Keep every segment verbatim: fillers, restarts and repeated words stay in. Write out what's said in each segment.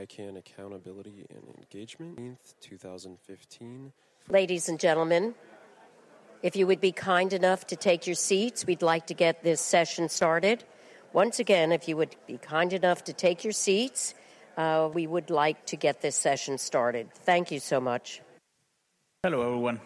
I CANN Accountability and Engagement, twenty fifteen. Ladies and gentlemen, if you would be kind enough to take your seats, we'd like to get this session started. Once again, if you would be kind enough to take your seats, uh, we would like to get this session started. Thank you so much. Hello, everyone.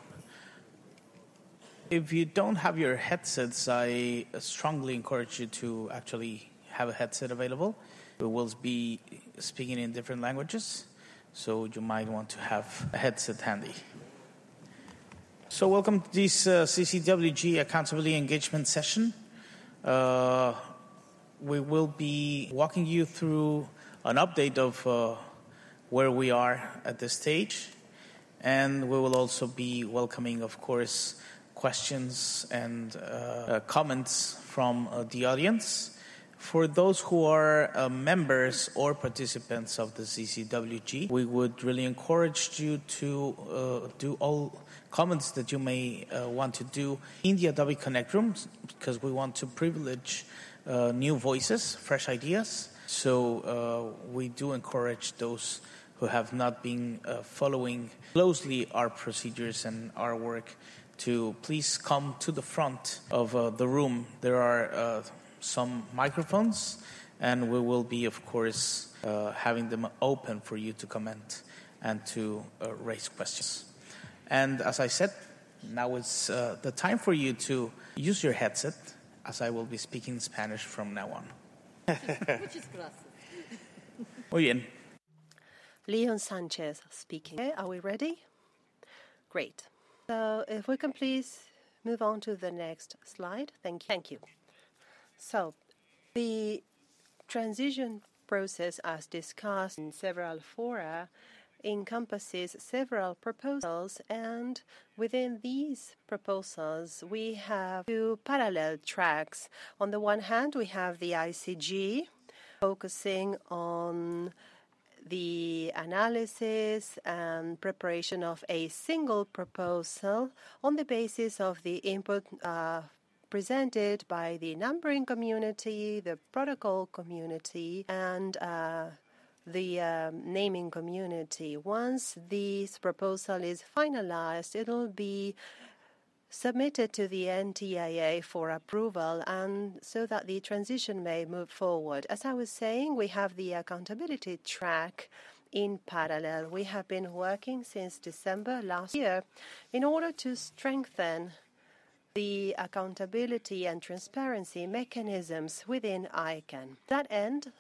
If you don't have your headsets, I strongly encourage you to actually have a headset available. We will be speaking in different languages, so you might want to have a headset handy. So welcome to this uh, C C W G Accountability Engagement session. Uh, we will be walking you through an update of uh, where we are at this stage, and we will also be welcoming, of course, questions and uh, uh, comments from uh, the audience. For those who are uh, members or participants of the C C W G, we would really encourage you to uh, do all comments that you may uh, want to do in the Adobe Connect room, because we want to privilege uh, new voices, fresh ideas. So uh, we do encourage those who have not been uh, following closely our procedures and our work to please come to the front of uh, the room. There are uh, some microphones, and we will be, of course, uh, having them open for you to comment and to uh, raise questions. And as I said, now is uh, the time for you to use your headset, as I will be speaking Spanish from now on. Muy bien. Leon Sanchez speaking. Okay, are we ready? Great. So if we can please move on to the next slide. Thank you. Thank you. So the transition process, as discussed in several fora, encompasses several proposals, and within these proposals we have two parallel tracks. On the one hand, we have the I C G focusing on the analysis and preparation of a single proposal on the basis of the input uh, presented by the numbering community, the protocol community, and uh, the um, naming community. Once this proposal is finalized, it will be submitted to the N T I A for approval, and so that the transition may move forward. As I was saying, we have the accountability track in parallel. We have been working since December last year in order to strengthen the accountability and transparency mechanisms within I CANN. To that end,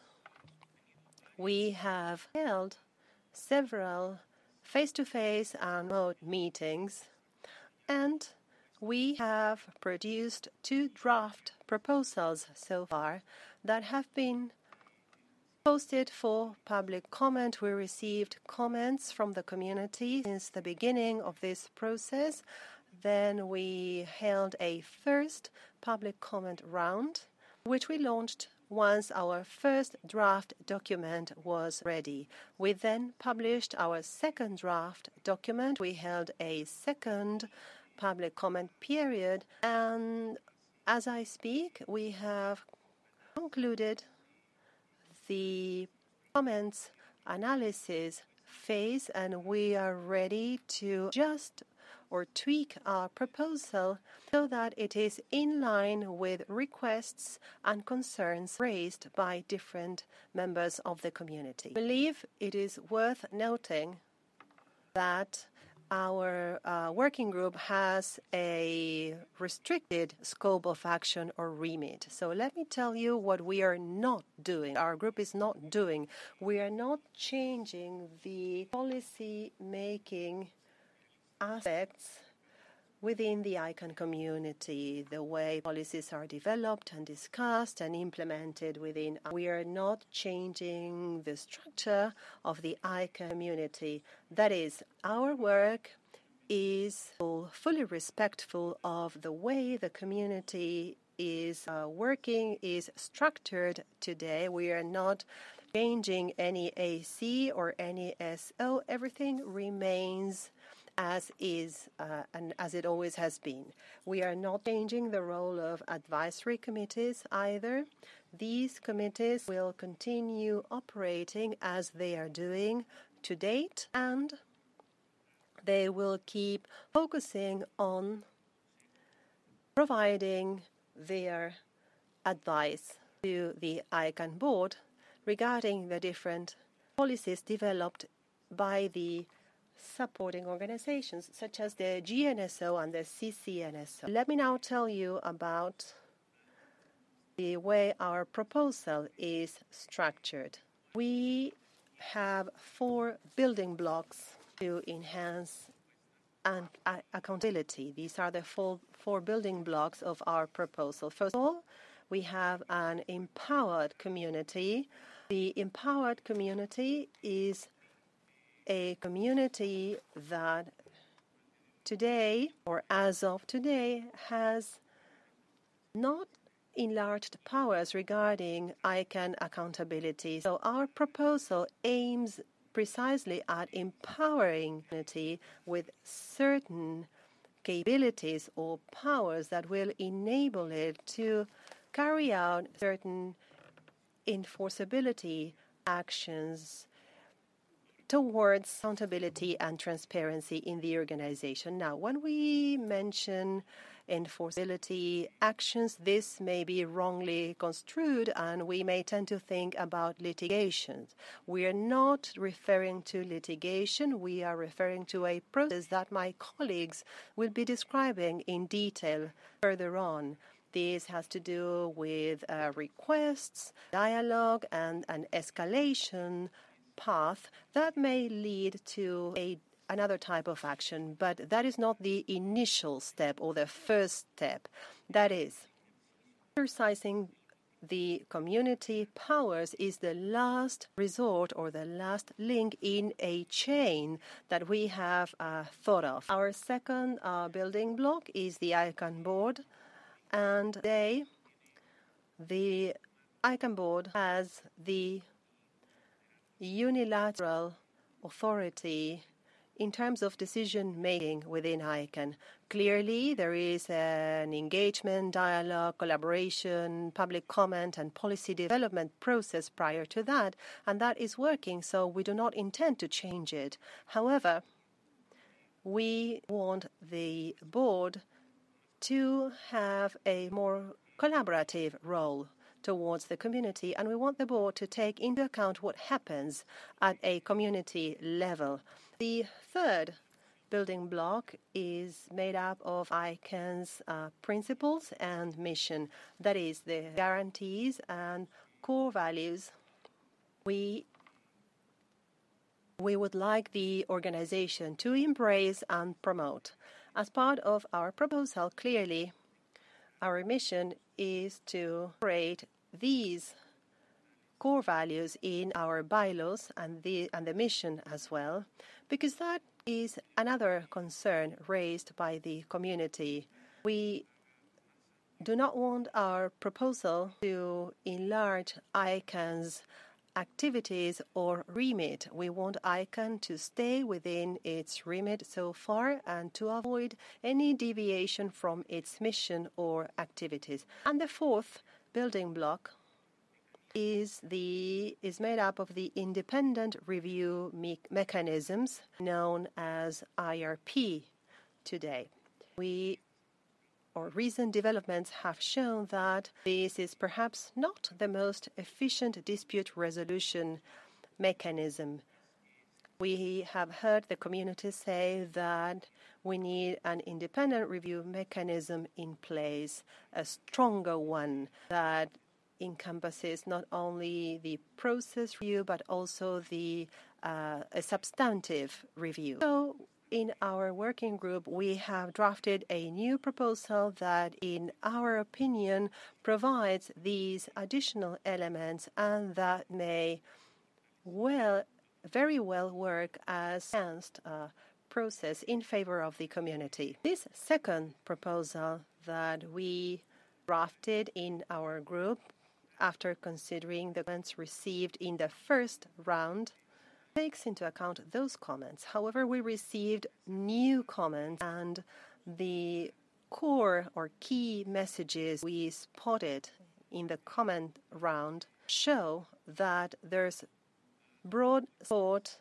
we have held several face-to-face and remote meetings, and we have produced two draft proposals so far that have been posted for public comment. We received comments from the community since the beginning of this process. Then we held a first public comment round, which we launched once our first draft document was ready. We then published our second draft document. We held a second public comment period, and as I speak, we have concluded the comments analysis phase, and we are ready to adjust or tweak our proposal so that it is in line with requests and concerns raised by different members of the community. I believe it is worth noting that our uh, working group has a restricted scope of action or remit. So let me tell you what we are not doing. Our group is not doing. We are not changing the policy-making aspects within the I CANN community, the way policies are developed and discussed and implemented within. We are not changing the structure of the I CANN community. That is, our work is fully respectful of the way the community is uh, working, is structured today. We are not changing any A C or any S O. Everything remains as is uh, and as it always has been. We are not changing the role of advisory committees either. These committees will continue operating as they are doing to date, and they will keep focusing on providing their advice to the ICANN board regarding the different policies developed by the supporting organizations, such as the G N S O and the C C N S O. Let me now tell you about the way our proposal is structured. We have four building blocks to enhance and uh, accountability. These are the four, four building blocks of our proposal. First of all, we have an empowered community. The empowered community is a community that today, or as of today, has not enlarged powers regarding ICANN accountability. So our proposal aims precisely at empowering community with certain capabilities or powers that will enable it to carry out certain enforceability actions towards accountability and transparency in the organization. Now, when we mention enforceability actions, this may be wrongly construed, and we may tend to think about litigation. We are not referring to litigation. We are referring to a process that my colleagues will be describing in detail further on. This has to do with uh, requests, dialogue, and an escalation path that may lead to a, another type of action, but that is not the initial step or the first step. That is, exercising the community powers is the last resort or the last link in a chain that we have uh, thought of. Our second uh, building block is the ICANN board, and today the ICANN board has the unilateral authority in terms of decision-making within ICANN. Clearly, there is an engagement, dialogue, collaboration, public comment, and policy development process prior to that, and that is working, so we do not intend to change it. However, we want the board to have a more collaborative role towards the community, and we want the board to take into account what happens at a community level. The third building block is made up of ICANN's uh, principles and mission, that is, the guarantees and core values we we would like the organization to embrace and promote. As part of our proposal, clearly, our mission is to create these core values in our bylaws and the and the mission as well, because that is another concern raised by the community. We do not want our proposal to enlarge ICANN's activities or remit. We want ICANN to stay within its remit so far and to avoid any deviation from its mission or activities. And the fourth building block is the is made up of the independent review me- mechanisms known as I R P today. We or recent developments have shown that this is perhaps not the most efficient dispute resolution mechanism. We have heard the community say that we need an independent review mechanism in place, a stronger one that encompasses not only the process review but also the uh, a substantive review. So in our working group, we have drafted a new proposal that, in our opinion, provides these additional elements and that may well, very well work as an enhanced uh, process in favor of the community. This second proposal that we drafted in our group after considering the comments received in the first round takes into account those comments. However, we received new comments, and the core or key messages we spotted in the comment round show that there's broad support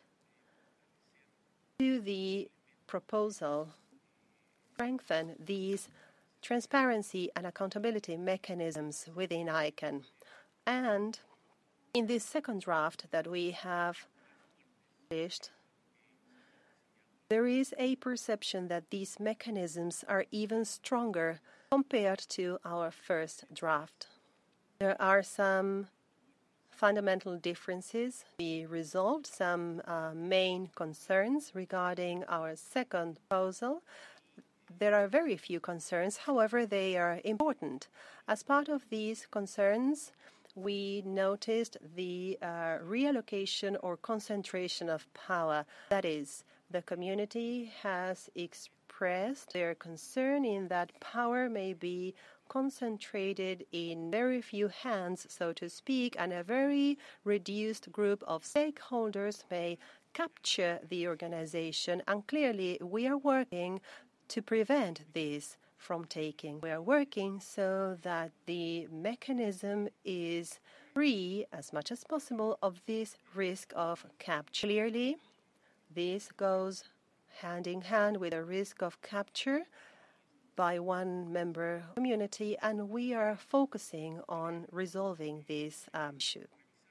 to the proposal to strengthen these transparency and accountability mechanisms within ICANN. And in this second draft that we have published, there is a perception that these mechanisms are even stronger compared to our first draft. There are some fundamental differences. We resolved some uh, main concerns regarding our second proposal. There are very few concerns, however, they are important. As part of these concerns, we noticed the uh, reallocation or concentration of power. That is, the community has expressed their concern in that power may be concentrated in very few hands, so to speak, and a very reduced group of stakeholders may capture the organization. And clearly, we are working to prevent this from taking. We are working so that the mechanism is free as much as possible of this risk of capture. Clearly, this goes hand in hand with a risk of capture by one member community, and we are focusing on resolving this um, issue.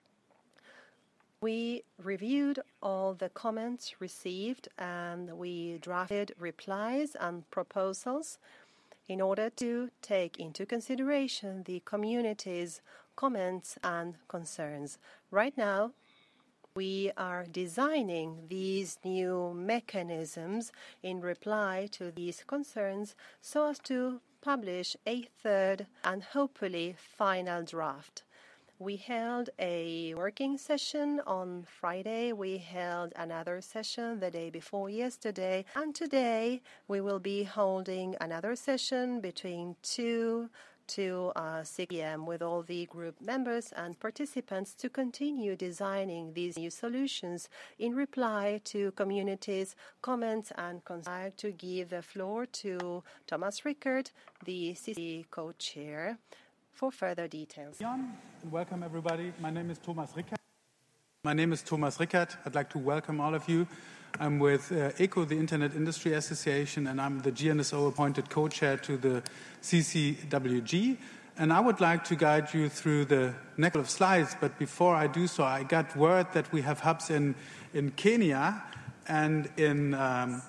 We reviewed all the comments received, and we drafted replies and proposals in order to take into consideration the community's comments and concerns. Right now, we are designing these new mechanisms in reply to these concerns so as to publish a third and hopefully final draft. We held a working session on Friday. We held another session the day before yesterday. And today we will be holding another session between two to uh, six p m with all the group members and participants to continue designing these new solutions in reply to communities' comments and concerns. I'd like to give the floor to Thomas Rickert, the C C co-chair, for further details. Welcome, everybody. My name is Thomas Rickert. My name is Thomas Rickert. I'd like to welcome all of you. I'm with uh, E C O, the Internet Industry Association, and I'm the G N S O-appointed co-chair to the C C W G. And I would like to guide you through the next couple of slides, but before I do so, I got word that we have hubs in, in Kenya and in, um,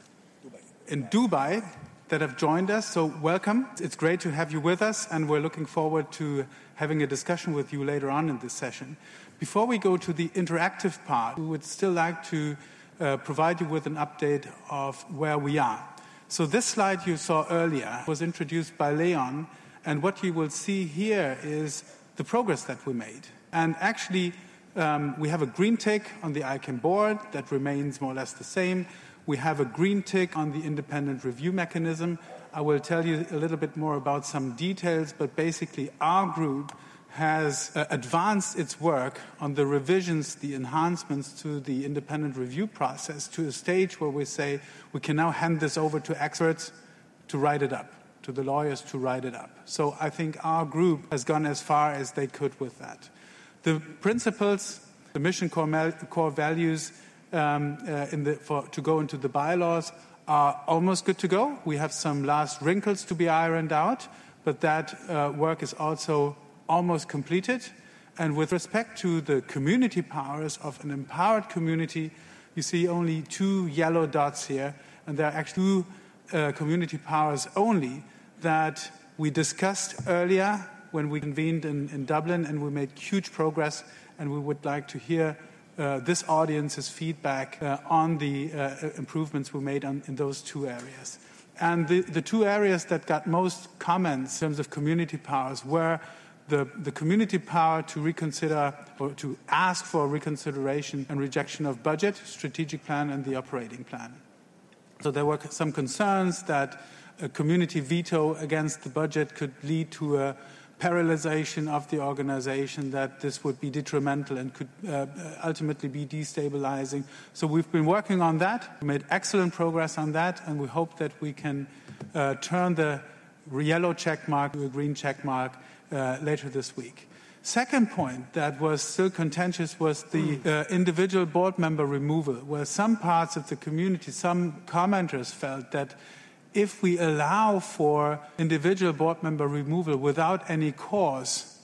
in Dubai that have joined us, so welcome. It's great to have you with us, and we're looking forward to having a discussion with you later on in this session. Before we go to the interactive part, we would still like to uh, provide you with an update of where we are. So this slide you saw earlier was introduced by Leon, and what you will see here is the progress that we made. And actually, um, we have a green tick on the ICANN board that remains more or less the same. We have a green tick on the independent review mechanism. I will tell you a little bit more about some details, but basically our group has uh, advanced its work on the revisions, the enhancements to the independent review process to a stage where we say we can now hand this over to experts to write it up, to the lawyers to write it up. So I think our group has gone as far as they could with that. The principles, the mission core, core values, Um, uh, in the, for, to go into the bylaws are almost good to go. We have some last wrinkles to be ironed out, but that uh, work is also almost completed. And with respect to the community powers of an empowered community, you see only two yellow dots here, and there are actually two uh, community powers only that we discussed earlier when we convened in, in Dublin, and we made huge progress, and we would like to hear Uh, this audience's feedback uh, on the uh, improvements we made on, in those two areas. And the, the two areas that got most comments in terms of community powers were the, the community power to reconsider or to ask for reconsideration and rejection of budget, strategic plan, and the operating plan. So there were some concerns that a community veto against the budget could lead to a paralyzation of the organization, that this would be detrimental and could uh, ultimately be destabilizing. So we've been working on that. We made excellent progress on that, and we hope that we can uh, turn the yellow check mark to a green check mark uh, later this week. Second point that was still contentious was the uh, individual board member removal, where some parts of the community, some commenters felt that if we allow for individual board member removal without any cause,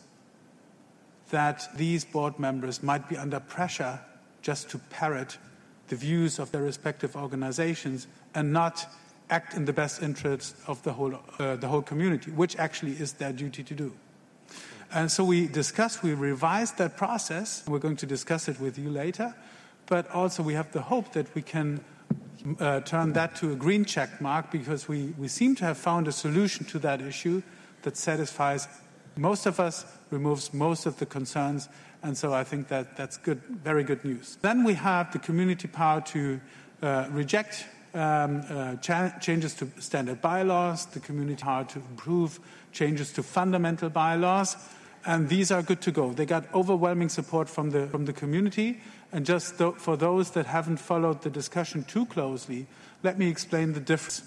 that these board members might be under pressure just to parrot the views of their respective organizations and not act in the best interest of the whole, uh, the whole community, which actually is their duty to do. And so we discussed, we revised that process. We're going to discuss it with you later. But also we have the hope that we can uh, turn that to a green check mark, because we, we seem to have found a solution to that issue that satisfies most of us, removes most of the concerns. And so I think that that's good, very good news. Then we have the community power to uh, reject um, uh, cha- changes to standard bylaws, the community power to approve changes to fundamental bylaws. And these are good to go. They got overwhelming support from the from the community. And just th- for those that haven't followed the discussion too closely, let me explain the difference.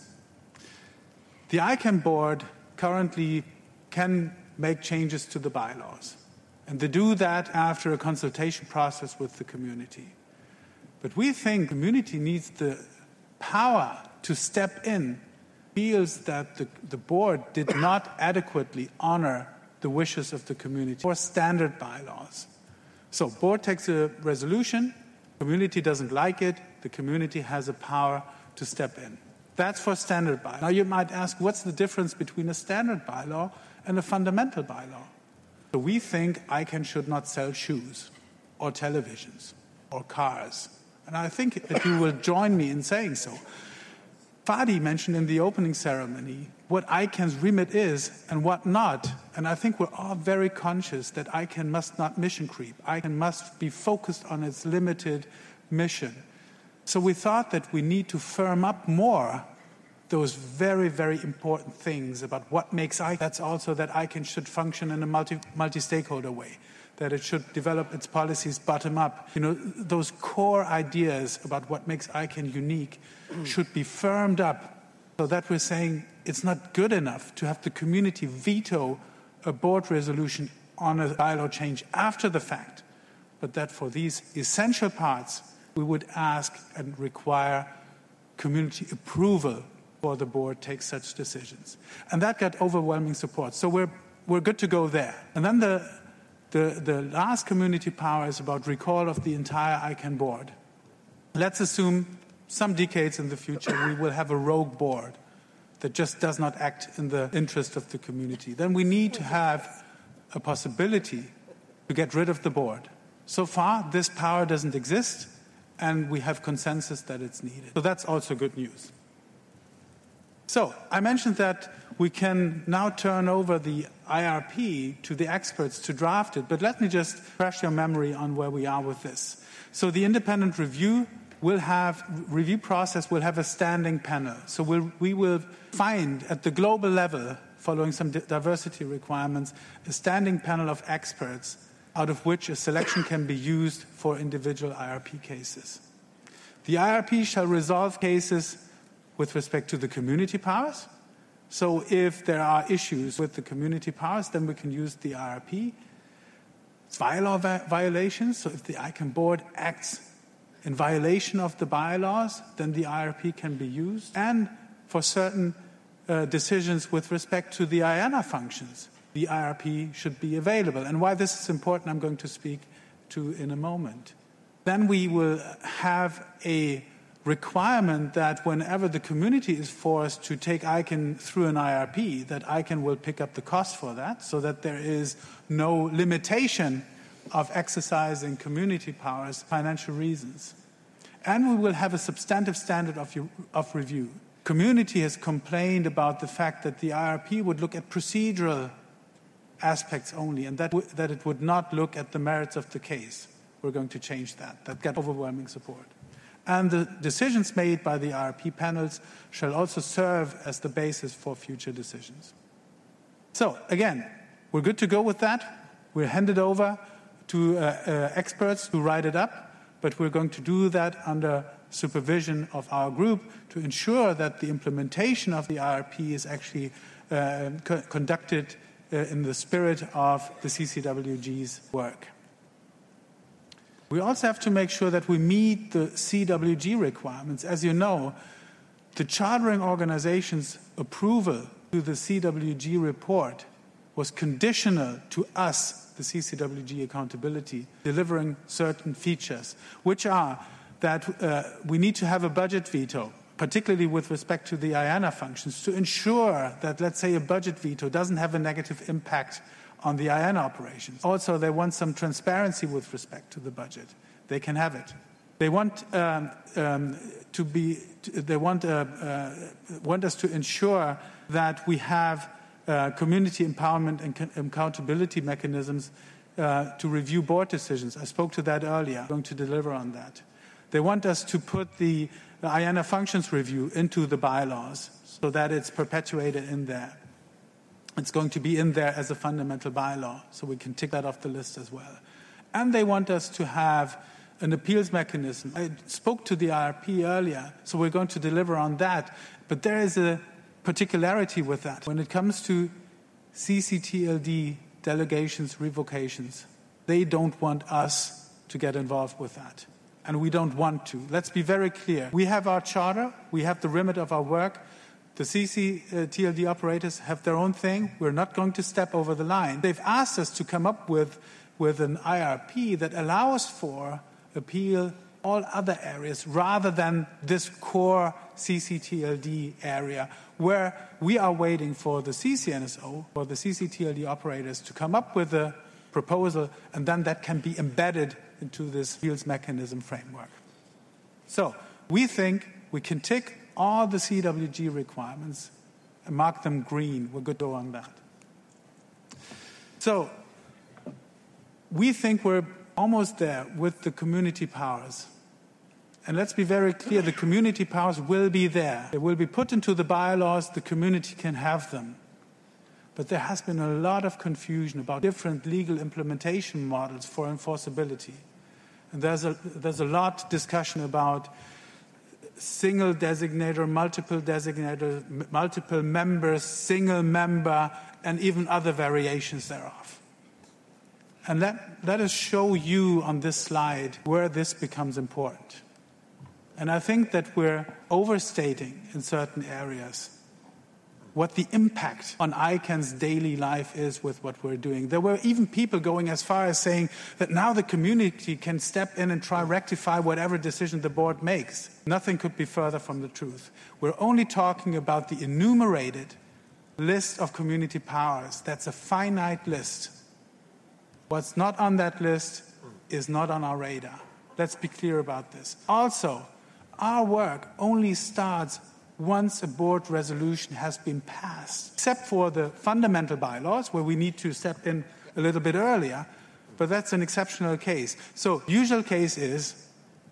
The I CANN board currently can make changes to the bylaws. And they do that after a consultation process with the community. But we think the community needs the power to step in, feels that the, the board did not adequately honor the wishes of the community for standard bylaws. So board takes a resolution, community doesn't like it, the community has a power to step in. That's for standard bylaw. Now you might ask, what's the difference between a standard bylaw and a fundamental bylaw? So we think I CANN should not sell shoes or televisions or cars. And I think that you will join me in saying so. Fadi mentioned in the opening ceremony what I CANN's remit is and what not. And I think we're all very conscious that I CANN must not mission creep. I CANN must be focused on its limited mission. So we thought that we need to firm up more those very, very important things about what makes I CANN. That's also that I CANN should function in a multi, multi-stakeholder way, that it should develop its policies bottom up. You know, those core ideas about what makes I CANN unique should be firmed up, so that we're saying it's not good enough to have the community veto a board resolution on a bylaw change after the fact, but that for these essential parts, we would ask and require community approval before the board takes such decisions. And that got overwhelming support. So we're we're good to go there. And then the the, the last community power is about recall of the entire I CANN board. Let's assume some decades in the future we will have a rogue board that just does not act in the interest of the community. Then we need to have a possibility to get rid of the board. So far, this power doesn't exist, and we have consensus that it's needed. So that's also good news. So I mentioned that we can now turn over the I R P to the experts to draft it, but let me just refresh your memory on where we are with this. So the independent review will have, review process will have a standing panel. So we'll, we will find at the global level, following some diversity requirements, a standing panel of experts out of which a selection can be used for individual I R P cases. The I R P shall resolve cases with respect to the community powers. So if there are issues with the community powers, then we can use the I R P. Bylaw vi- violations, so if the I CANN board acts in violation of the bylaws, then the I R P can be used. And for certain uh, decisions with respect to the I A N A functions, the I R P should be available. And why this is important, I'm going to speak to in a moment. Then we will have a requirement that whenever the community is forced to take I CANN through an I R P, that I CANN will pick up the cost for that, so that there is no limitation of exercising community powers for financial reasons. And we will have a substantive standard of, of review. Community has complained about the fact that the I R P would look at procedural aspects only, and that, w- that it would not look at the merits of the case. We're going to change that. That got overwhelming support. And the decisions made by the I R P panels shall also serve as the basis for future decisions. So, again, we're good to go with that. We'll hand it over to uh, uh, experts to write it up, but we're going to do that under supervision of our group to ensure that the implementation of the I R P is actually uh, co- conducted uh, in the spirit of the C C W G's work. We also have to make sure that we meet the C W G requirements. As you know, the chartering organization's approval to the C W G report was conditional to us, the C C W G accountability, delivering certain features, which are that uh, we need to have a budget veto, particularly with respect to the I A N A functions, to ensure that, let's say, a budget veto doesn't have a negative impact on the I A N A operations. Also, they want some transparency with respect to the budget. They can have it. They want um, um, to be. They want uh, uh, want us to ensure that we have uh, community empowerment and co- accountability mechanisms uh, to review board decisions. I spoke to that earlier. I'm going to deliver on that. They want us to put the, the I A N A functions review into the bylaws so that it's perpetuated in there. It's going to be in there as a fundamental bylaw, so we can tick that off the list as well. And they want us to have an appeals mechanism. I spoke to the I R P earlier, so we're going to deliver on that. But there is a particularity with that. When it comes to C C T L D delegations, revocations, they don't want us to get involved with that. And we don't want to. Let's be very clear. We have our charter. We have the remit of our work. The C C T L D operators have their own thing. We're not going to step over the line. They've asked us to come up with, with an I R P that allows for appeal all other areas rather than this core C C T L D area where we are waiting for the C C N S O, or the C C T L D operators, to come up with a proposal, and then that can be embedded into this appeals mechanism framework. So we think we can tick all the C W G requirements and mark them green. We're good to go on that. So we think we're almost there with the community powers. And let's be very clear, the community powers will be there. They will be put into the bylaws, the community can have them. But there has been a lot of confusion about different legal implementation models for enforceability. And there's a, there's a lot of discussion about single designator, multiple designator, m- multiple members, single member, and even other variations thereof. And let, let us show you on this slide where this becomes important. And I think that we're overstating in certain areas what the impact on I CANN's daily life is with what we're doing. There were even people going as far as saying that now the community can step in and try to rectify whatever decision the board makes. Nothing could be further from the truth. We're only talking about the enumerated list of community powers. That's a finite list. What's not on that list is not on our radar. Let's be clear about this. Also, our work only starts once a board resolution has been passed, except for the fundamental bylaws where we need to step in a little bit earlier, but that's an exceptional case. So usual case is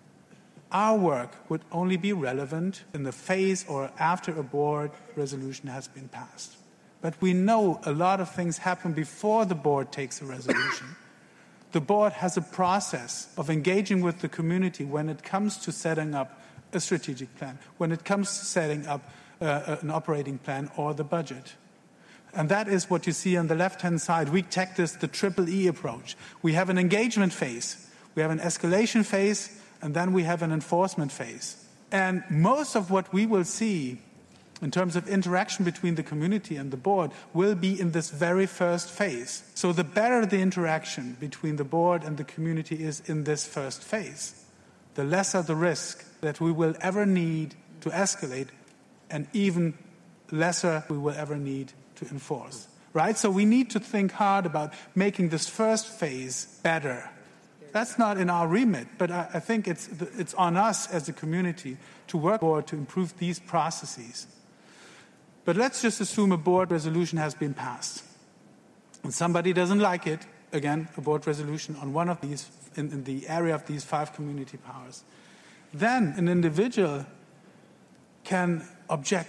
our work would only be relevant in the phase or after a board resolution has been passed. But we know a lot of things happen before the board takes a resolution. The board has a process of engaging with the community when it comes to setting up a strategic plan, when it comes to setting up uh, an operating plan or the budget. And that is what you see on the left-hand side. We take this the triple E approach. We have an engagement phase, we have an escalation phase, and then we have an enforcement phase. And most of what we will see in terms of interaction between the community and the board will be in this very first phase. So the better the interaction between the board and the community is in this first phase, the lesser the risk that we will ever need to escalate, and even lesser we will ever need to enforce. Right? So we need to think hard about making this first phase better. That's not in our remit, but I, I think it's, it's on us as a community to work forward to improve these processes. But let's just assume a board resolution has been passed. And somebody doesn't like it, again, a board resolution on one of these, in, in the area of these five community powers. Then an individual can object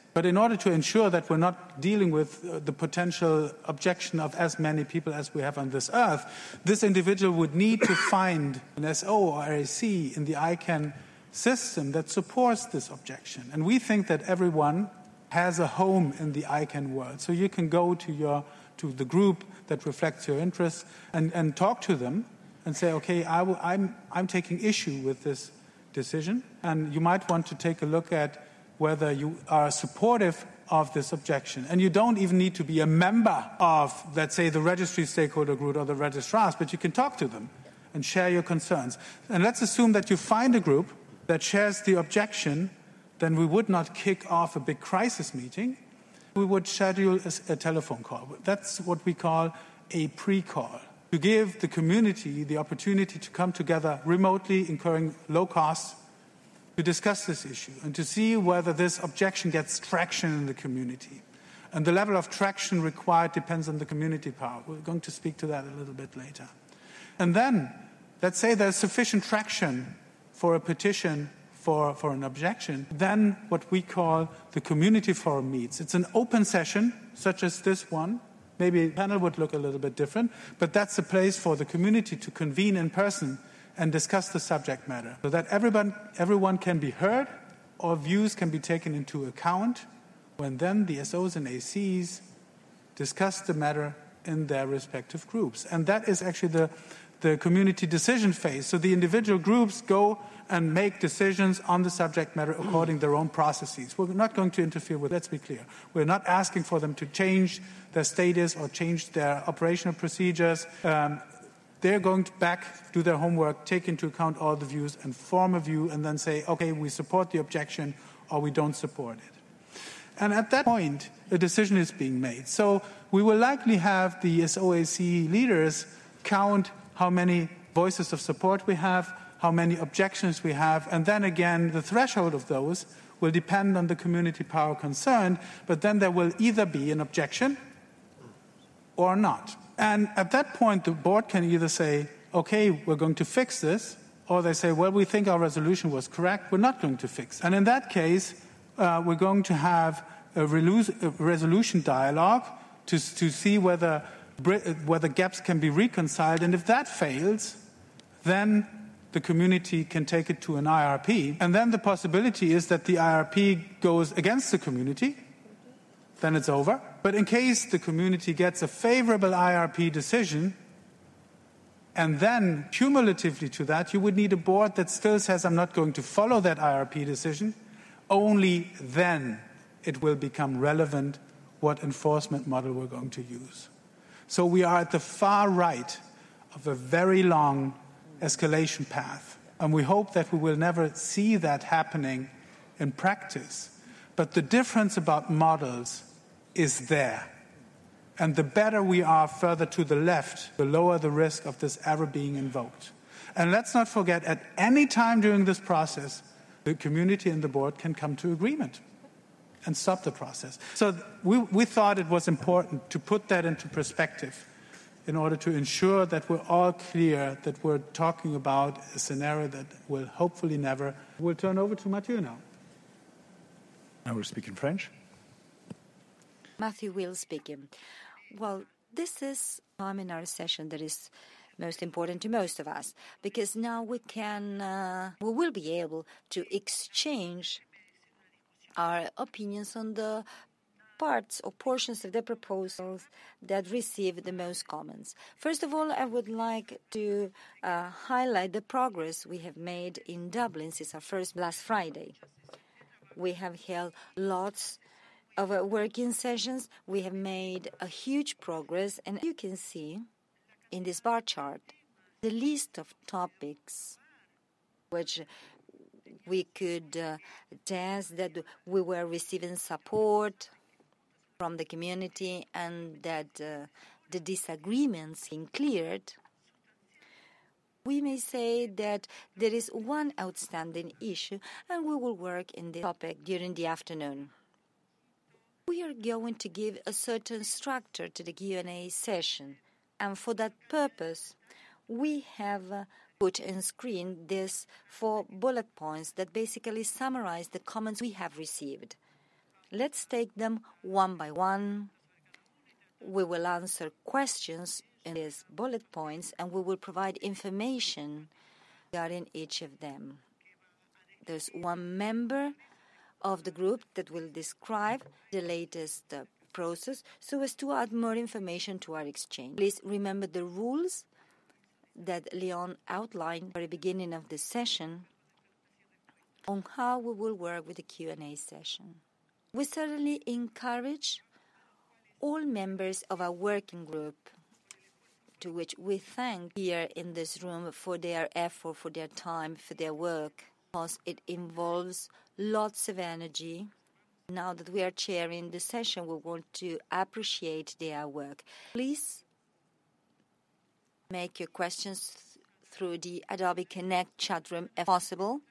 But in order to ensure that we're not dealing with uh, the potential objection of as many people as we have on this earth, this individual would need to find an S O or R A C in the I CANN system that supports this objection. And we think that everyone has a home in the I CANN world. So you can go to your to the group that reflects your interests and, and talk to them and say, okay, I w- I'm, I'm taking issue with this decision. And you might want to take a look at whether you are supportive of this objection. And you don't even need to be a member of, let's say, the registry stakeholder group or the registrars, but you can talk to them and share your concerns. And let's assume that you find a group that shares the objection, then we would not kick off a big crisis meeting. We would schedule a, a telephone call. That's what we call a pre-call, to give the community the opportunity to come together remotely, incurring low costs, to discuss this issue and to see whether this objection gets traction in the community. And the level of traction required depends on the community power. We're going to speak to that a little bit later. And then, let's say there's sufficient traction for a petition for, for an objection, then what we call the community forum meets. It's an open session, such as this one. Maybe the panel would look a little bit different, but that's a place for the community to convene in person and discuss the subject matter, so that everyone, everyone can be heard, or views can be taken into account, when then the S Os and A Cs discuss the matter in their respective groups. And that is actually the, the community decision phase. So the individual groups go and make decisions on the subject matter according to their own processes. We're not going to interfere with, let's be clear. We're not asking for them to change their status or change their operational procedures. Um, they're going to back, do their homework, take into account all the views and form a view and then say, okay, we support the objection or we don't support it. And at that point, a decision is being made. So we will likely have the S O A C leaders count how many voices of support we have, how many objections we have, and then again, the threshold of those will depend on the community power concerned, but then there will either be an objection or not. And at that point, the board can either say, okay, we're going to fix this, or they say, well, we think our resolution was correct, we're not going to fix it. And in that case, uh, we're going to have a, relu- a resolution dialogue to, to see whether, whether gaps can be reconciled, and if that fails, then the community can take it to an I R P. And then the possibility is that the I R P goes against the community. Then it's over. But in case the community gets a favorable I R P decision, and then cumulatively to that, you would need a board that still says, I'm not going to follow that I R P decision. Only then it will become relevant what enforcement model we're going to use. So we are at the far right of a very long escalation path. And we hope that we will never see that happening in practice. But the difference about models is there. And the better we are further to the left, the lower the risk of this ever being invoked. And let's not forget, at any time during this process, the community and the board can come to agreement and stop the process. So we, we thought it was important to put that into perspective in order to ensure that we're all clear that we're talking about a scenario that will hopefully never. We'll turn over to Mathieu now. I will speak in French. Matthew will speak in. Well, this is time in our session that is most important to most of us, because now we can, uh, we will be able to exchange our opinions on the parts or portions of the proposals that receive the most comments. First of all, I would like to uh, highlight the progress we have made in Dublin since our first last Friday. We have held lots of uh, working sessions. We have made a huge progress, and you can see in this bar chart the list of topics which we could uh, test that we were receiving support from the community and that uh, the disagreements being cleared. We may say that there is one outstanding issue, and we will work in the topic during the afternoon. We are going to give a certain structure to the Q and A session, and for that purpose, we have uh, put on screen these four bullet points that basically summarize the comments we have received. Let's take them one by one. We will answer questions in these bullet points, and we will provide information regarding each of them. There's one member of the group that will describe the latest uh, process so as to add more information to our exchange. Please remember the rules that Leon outlined at the beginning of the session on how we will work with the Q and A session. We certainly encourage all members of our working group, to which we thank here in this room for their effort, for their time, for their work, because it involves lots of energy. Now that we are chairing the session, we want to appreciate their work. Please make your questions th- through the Adobe Connect chat room if possible.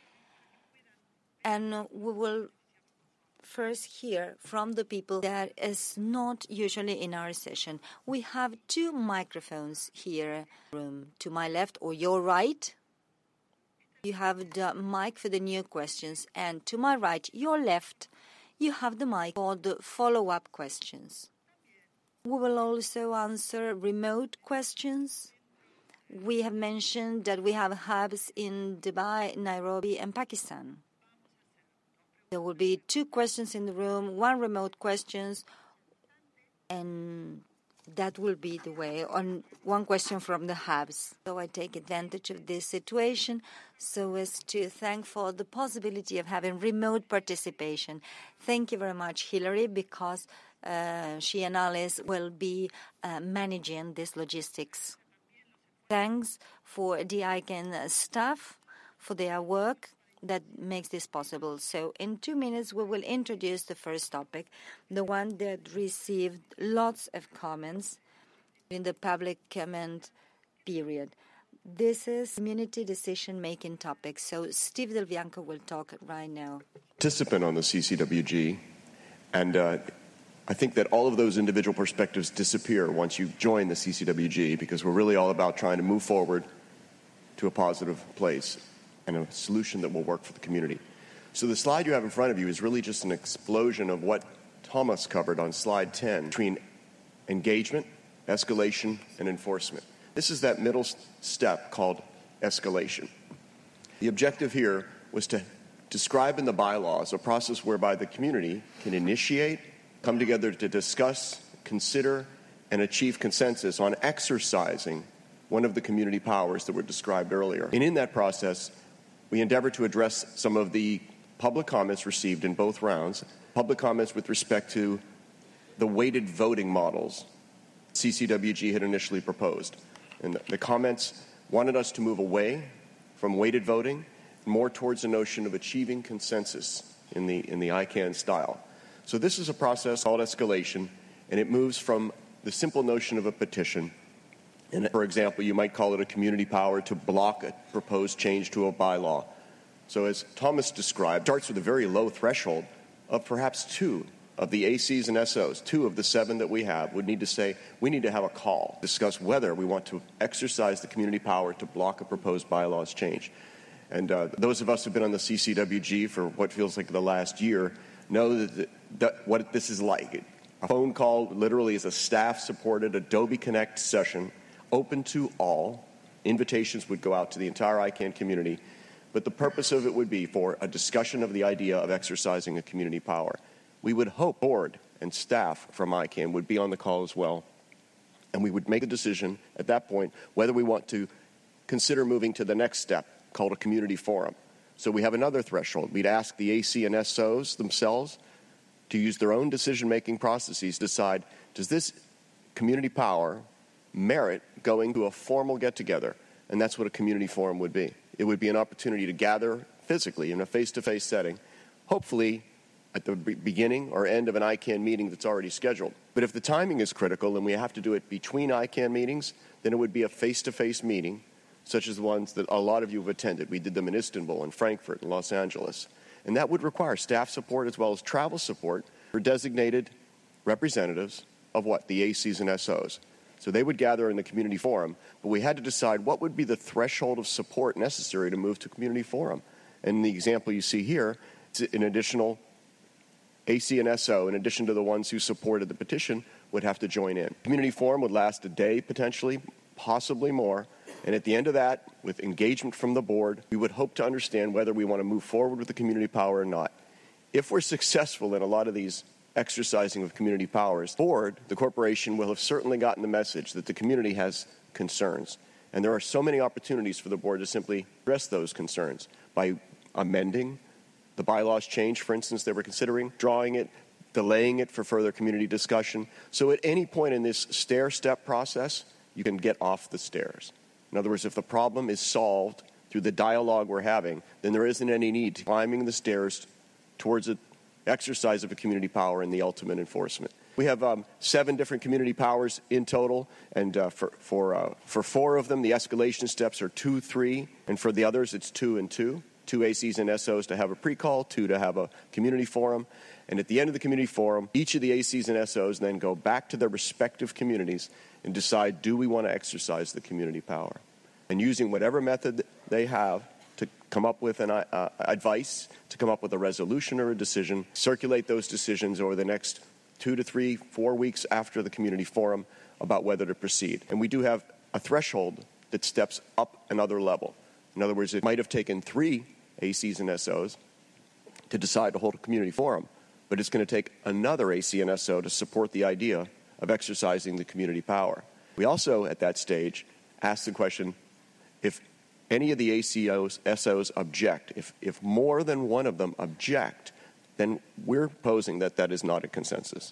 And we will first hear from the people that is not usually in our session. We have two microphones here in the room. To my left or your right, you have the mic for the new questions. And to my right, your left, you have the mic for the follow-up questions. We will also answer remote questions. We have mentioned that we have hubs in Dubai, Nairobi, and Pakistan. There will be two questions in the room, one remote questions, and that will be the way, on one question from the hubs. So I take advantage of this situation so as to thank for the possibility of having remote participation. Thank you very much, Hilary, because uh, she and Alice will be uh, managing this logistics. Thanks for the I CANN staff for their work that makes this possible. So in two minutes, we will introduce the first topic, the one that received lots of comments in the public comment period. This is community decision-making topic. So Steve Del Bianco will talk right now. Participant on the C C W G, and uh, I think that all of those individual perspectives disappear once you join the C C W G, because we're really all about trying to move forward to a positive place and a solution that will work for the community. So the slide you have in front of you is really just an explosion of what Thomas covered on slide ten between engagement, escalation, and enforcement. This is that middle step called escalation. The objective here was to describe in the bylaws a process whereby the community can initiate, come together to discuss, consider, and achieve consensus on exercising one of the community powers that were described earlier. And in that process, we endeavor to address some of the public comments received in both rounds, public comments with respect to the weighted voting models C C W G had initially proposed. And the, the comments wanted us to move away from weighted voting, more towards the notion of achieving consensus in the, in the I CANN style. So this is a process called escalation, and it moves from the simple notion of a petition. And for example, you might call it a community power to block a proposed change to a bylaw. So as Thomas described, it starts with a very low threshold of perhaps two of the A Cs and S Os, two of the seven that we have, would need to say, we need to have a call, discuss whether we want to exercise the community power to block a proposed bylaws change. And uh, those of us who have been on the C C W G for what feels like the last year know that, that what this is like. A phone call literally is a staff-supported Adobe Connect session, open to all. Invitations would go out to the entire I CANN community, but the purpose of it would be for a discussion of the idea of exercising a community power. We would hope board and staff from I CANN would be on the call as well, and we would make a decision at that point whether we want to consider moving to the next step called a community forum. So we have another threshold. We'd ask the A C and S Os themselves to use their own decision-making processes to decide, does this community power merit going to a formal get-together? And that's what a community forum would be. It would be an opportunity to gather physically in a face-to-face setting, hopefully at the beginning or end of an I CANN meeting that's already scheduled. But if the timing is critical and we have to do it between I CANN meetings, then it would be a face-to-face meeting, such as the ones that a lot of you have attended. We did them in Istanbul and Frankfurt and Los Angeles. And that would require staff support as well as travel support for designated representatives of what? The A Cs and S Os. So they would gather in the community forum, but we had to decide what would be the threshold of support necessary to move to community forum. And the example you see here is an additional A C and S O, in addition to the ones who supported the petition, would have to join in. Community forum would last a day, potentially, possibly more. And at the end of that, with engagement from the board, we would hope to understand whether we want to move forward with the community power or not. If we're successful in a lot of these exercising of community powers, the board, the corporation, will have certainly gotten the message that the community has concerns. And there are so many opportunities for the board to simply address those concerns by amending the bylaws change, for instance, they were considering, drawing it, delaying it for further community discussion. So at any point in this stair-step process, you can get off the stairs. In other words, if the problem is solved through the dialogue we're having, then there isn't any need to climbing the stairs towards an exercise of a community power and the ultimate enforcement. We have um, seven different community powers in total, and uh, for for, uh, for four of them, the escalation steps are two, three, and for the others, it's two and two. Two A Cs and S Os to have a pre-call, two to have a community forum. And at the end of the community forum, each of the A Cs and S Os then go back to their respective communities and decide, do we want to exercise the community power? And using whatever method they have to come up with an uh, advice, to come up with a resolution or a decision, circulate those decisions over the next two to three, four weeks after the community forum about whether to proceed. And we do have a threshold that steps up another level. In other words, it might have taken three A Cs and S Os to decide to hold a community forum, but it's going to take another A C and S O to support the idea of exercising the community power. We also, at that stage, ask the question, if any of the A C Os, S Os object, if, if more than one of them object, then we're posing that that is not a consensus.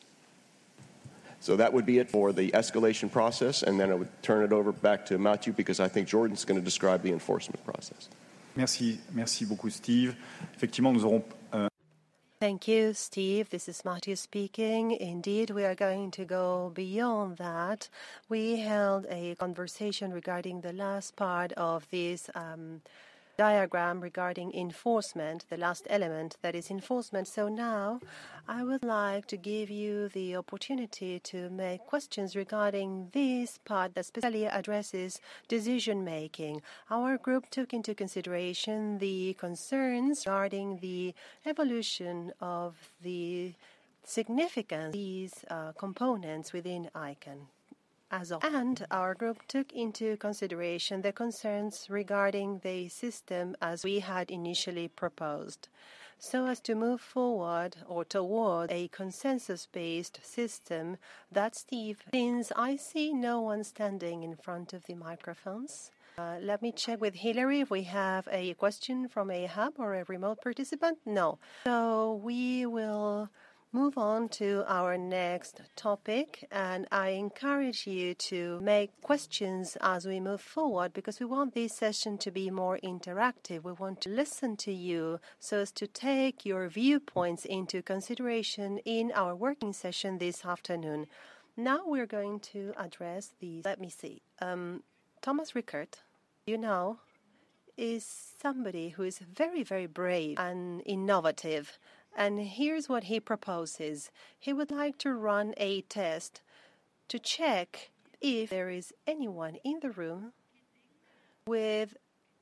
So that would be it for the escalation process, and then I would turn it over back to Matthew because I think Jordan's going to describe the enforcement process. Merci, merci beaucoup, Steve. Effectivement, nous aurons. Euh... Thank you, Steve. This is Matthew speaking. Indeed, we are going to go beyond that. We held a conversation regarding the last part of this um, diagram regarding enforcement, the last element that is enforcement. So now I would like to give you the opportunity to make questions regarding this part that specifically addresses decision making. Our group took into consideration the concerns regarding the evolution of the significance of these uh, components within I C A N. As of, and our group took into consideration the concerns regarding the system as we had initially proposed, so as to move forward or toward a consensus-based system that, Steve, since I see no one standing in front of the microphones, uh, let me check with Hillary if we have a question from a hub or a remote participant. No. So we will move on to our next topic, and I encourage you to make questions as we move forward because we want this session to be more interactive. We want to listen to you so as to take your viewpoints into consideration in our working session this afternoon. Now we're going to address these. Let me see. Um, Thomas Rickert, you know, is somebody who is very, very brave and innovative. And here's what he proposes. He would like to run a test to check if there is anyone in the room with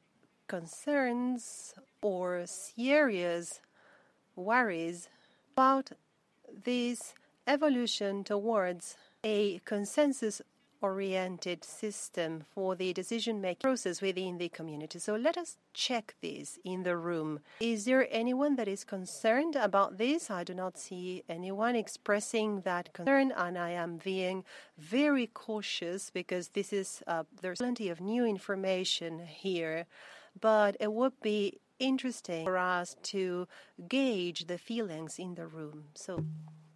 concerns or serious worries about this evolution towards a consensus-oriented system for the decision-making process within the community. So let us check this in the room. Is there anyone that is concerned about this? I do not see anyone expressing that concern, and I am being very cautious because this is uh, there's plenty of new information here, but it would be interesting for us to gauge the feelings in the room. So,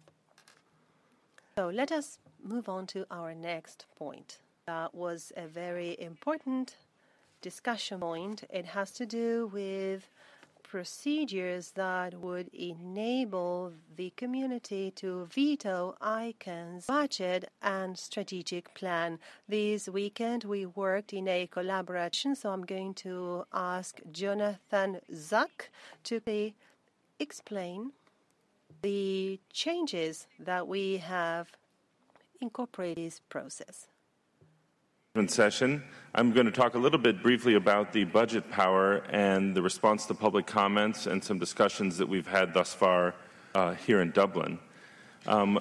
so let us move on to our next point. That was a very important discussion point. It has to do with procedures that would enable the community to veto I C A N's budget and strategic plan. This weekend we worked in a collaboration, so I'm going to ask Jonathan Zuck to explain the changes that we have incorporated in this process. Session. I'm going to talk a little bit briefly about the budget power and the response to public comments and some discussions that we've had thus far uh, here in Dublin. Um,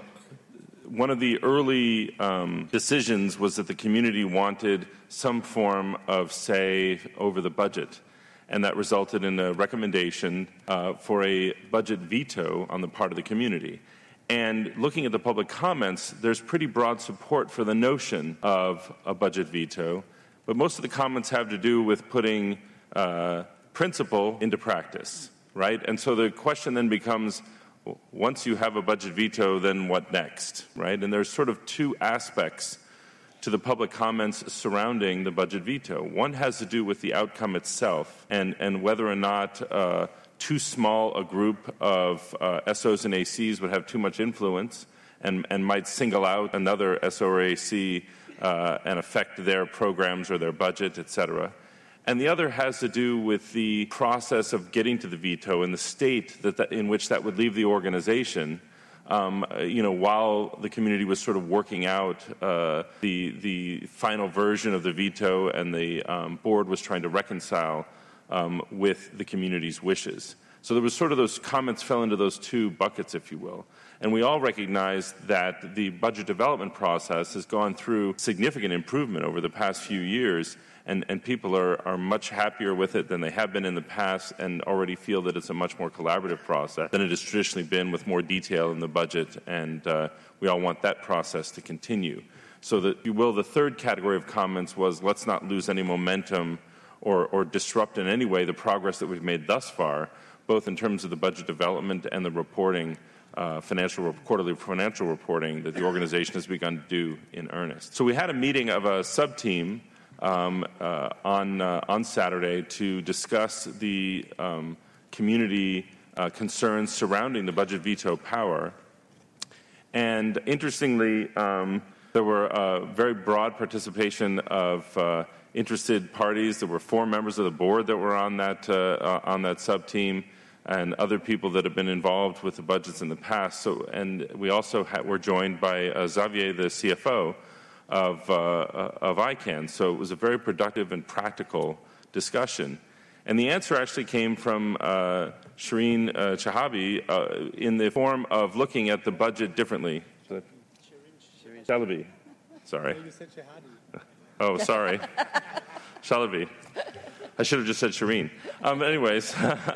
one of the early um, decisions was that the community wanted some form of say over the budget, and that resulted in a recommendation uh, for a budget veto on the part of the community. And looking at the public comments, there's pretty broad support for the notion of a budget veto, but most of the comments have to do with putting uh, principle into practice, right? And so the question then becomes, once you have a budget veto, then what next, right? And there's sort of two aspects to the public comments surrounding the budget veto. One has to do with the outcome itself and, and whether or not uh, too small a group of uh, S Os and A Cs would have too much influence and, and might single out another S O or A C uh, and affect their programs or their budget, et cetera. And the other has to do with the process of getting to the veto and the state that that, in which that would leave the organization, um, you know, while the community was sort of working out uh, the, the final version of the veto and the um, board was trying to reconcile Um, with the community's wishes. So there was sort of those comments fell into those two buckets, if you will. And we all recognize that the budget development process has gone through significant improvement over the past few years, and, and people are, are much happier with it than they have been in the past and already feel that it's a much more collaborative process than it has traditionally been with more detail in the budget, and uh, we all want that process to continue. So that, if you will, the third category of comments was let's not lose any momentum Or, or disrupt in any way the progress that we've made thus far, both in terms of the budget development and the reporting, uh, financial quarterly financial reporting that the organization has begun to do in earnest. So we had a meeting of a sub-team um, uh, on, uh, on Saturday to discuss the um, community uh, concerns surrounding the budget veto power. And interestingly, um, there were uh, very broad participation of uh, interested parties. There were four members of the board that were on that uh, uh, on that sub team, and other people that have been involved with the budgets in the past. So, and we also ha- were joined by uh, Xavier, the C F O of uh, of I CANN. So it was a very productive and practical discussion. And the answer actually came from uh, Shireen uh, Chahabi uh, in the form of looking at the budget differently. Chalabi, sorry. Oh, sorry. Chalabi. I should have just said Shireen. Um, anyways,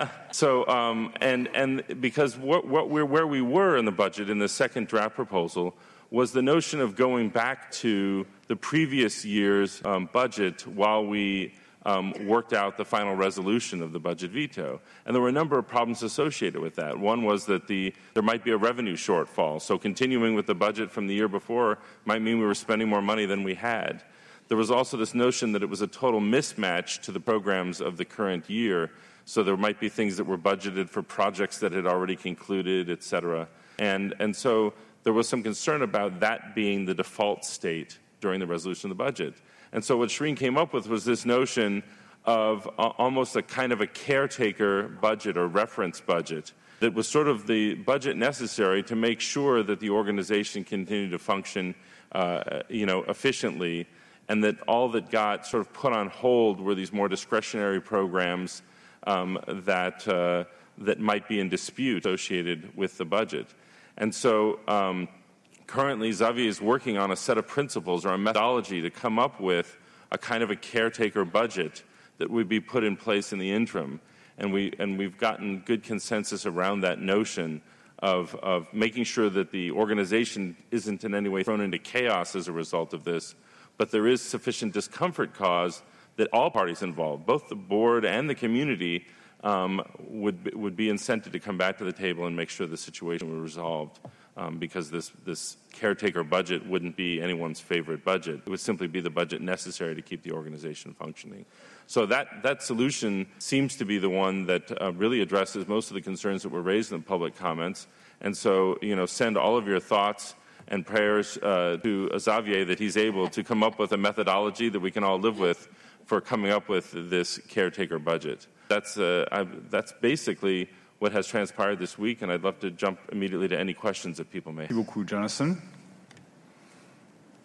so, um, and, and because what, what we're, where we were in the budget in the second draft proposal was the notion of going back to the previous year's um, budget while we um, worked out the final resolution of the budget veto. And there were a number of problems associated with that. One was that the, there might be a revenue shortfall. So continuing with the budget from the year before might mean we were spending more money than we had. There was also this notion that it was a total mismatch to the programs of the current year. So there might be things that were budgeted for projects that had already concluded, et cetera. And, and so there was some concern about that being the default state during the resolution of the budget. And so what Shireen came up with was this notion of uh, almost a kind of a caretaker budget or reference budget that was sort of the budget necessary to make sure that the organization continued to function uh, you know, efficiently, and that all that got sort of put on hold were these more discretionary programs um, that, uh, that might be in dispute associated with the budget. And so um, currently Xavier is working on a set of principles or a methodology to come up with a kind of a caretaker budget that would be put in place in the interim. And, we, and we've gotten good consensus around that notion of, of making sure that the organization isn't in any way thrown into chaos as a result of this, but there is sufficient discomfort caused that all parties involved, both the board and the community, um, would, would be incented to come back to the table and make sure the situation was resolved, um, because this, this caretaker budget wouldn't be anyone's favorite budget. It would simply be the budget necessary to keep the organization functioning. So that, that solution seems to be the one that uh, really addresses most of the concerns that were raised in the public comments. And so, you know, send all of your thoughts and prayers uh, to Xavier that he's able to come up with a methodology that we can all live with for coming up with this caretaker budget. That's, uh, I, that's basically what has transpired this week, and I'd love to jump immediately to any questions that people may have. Thank you beaucoup, Jonathan.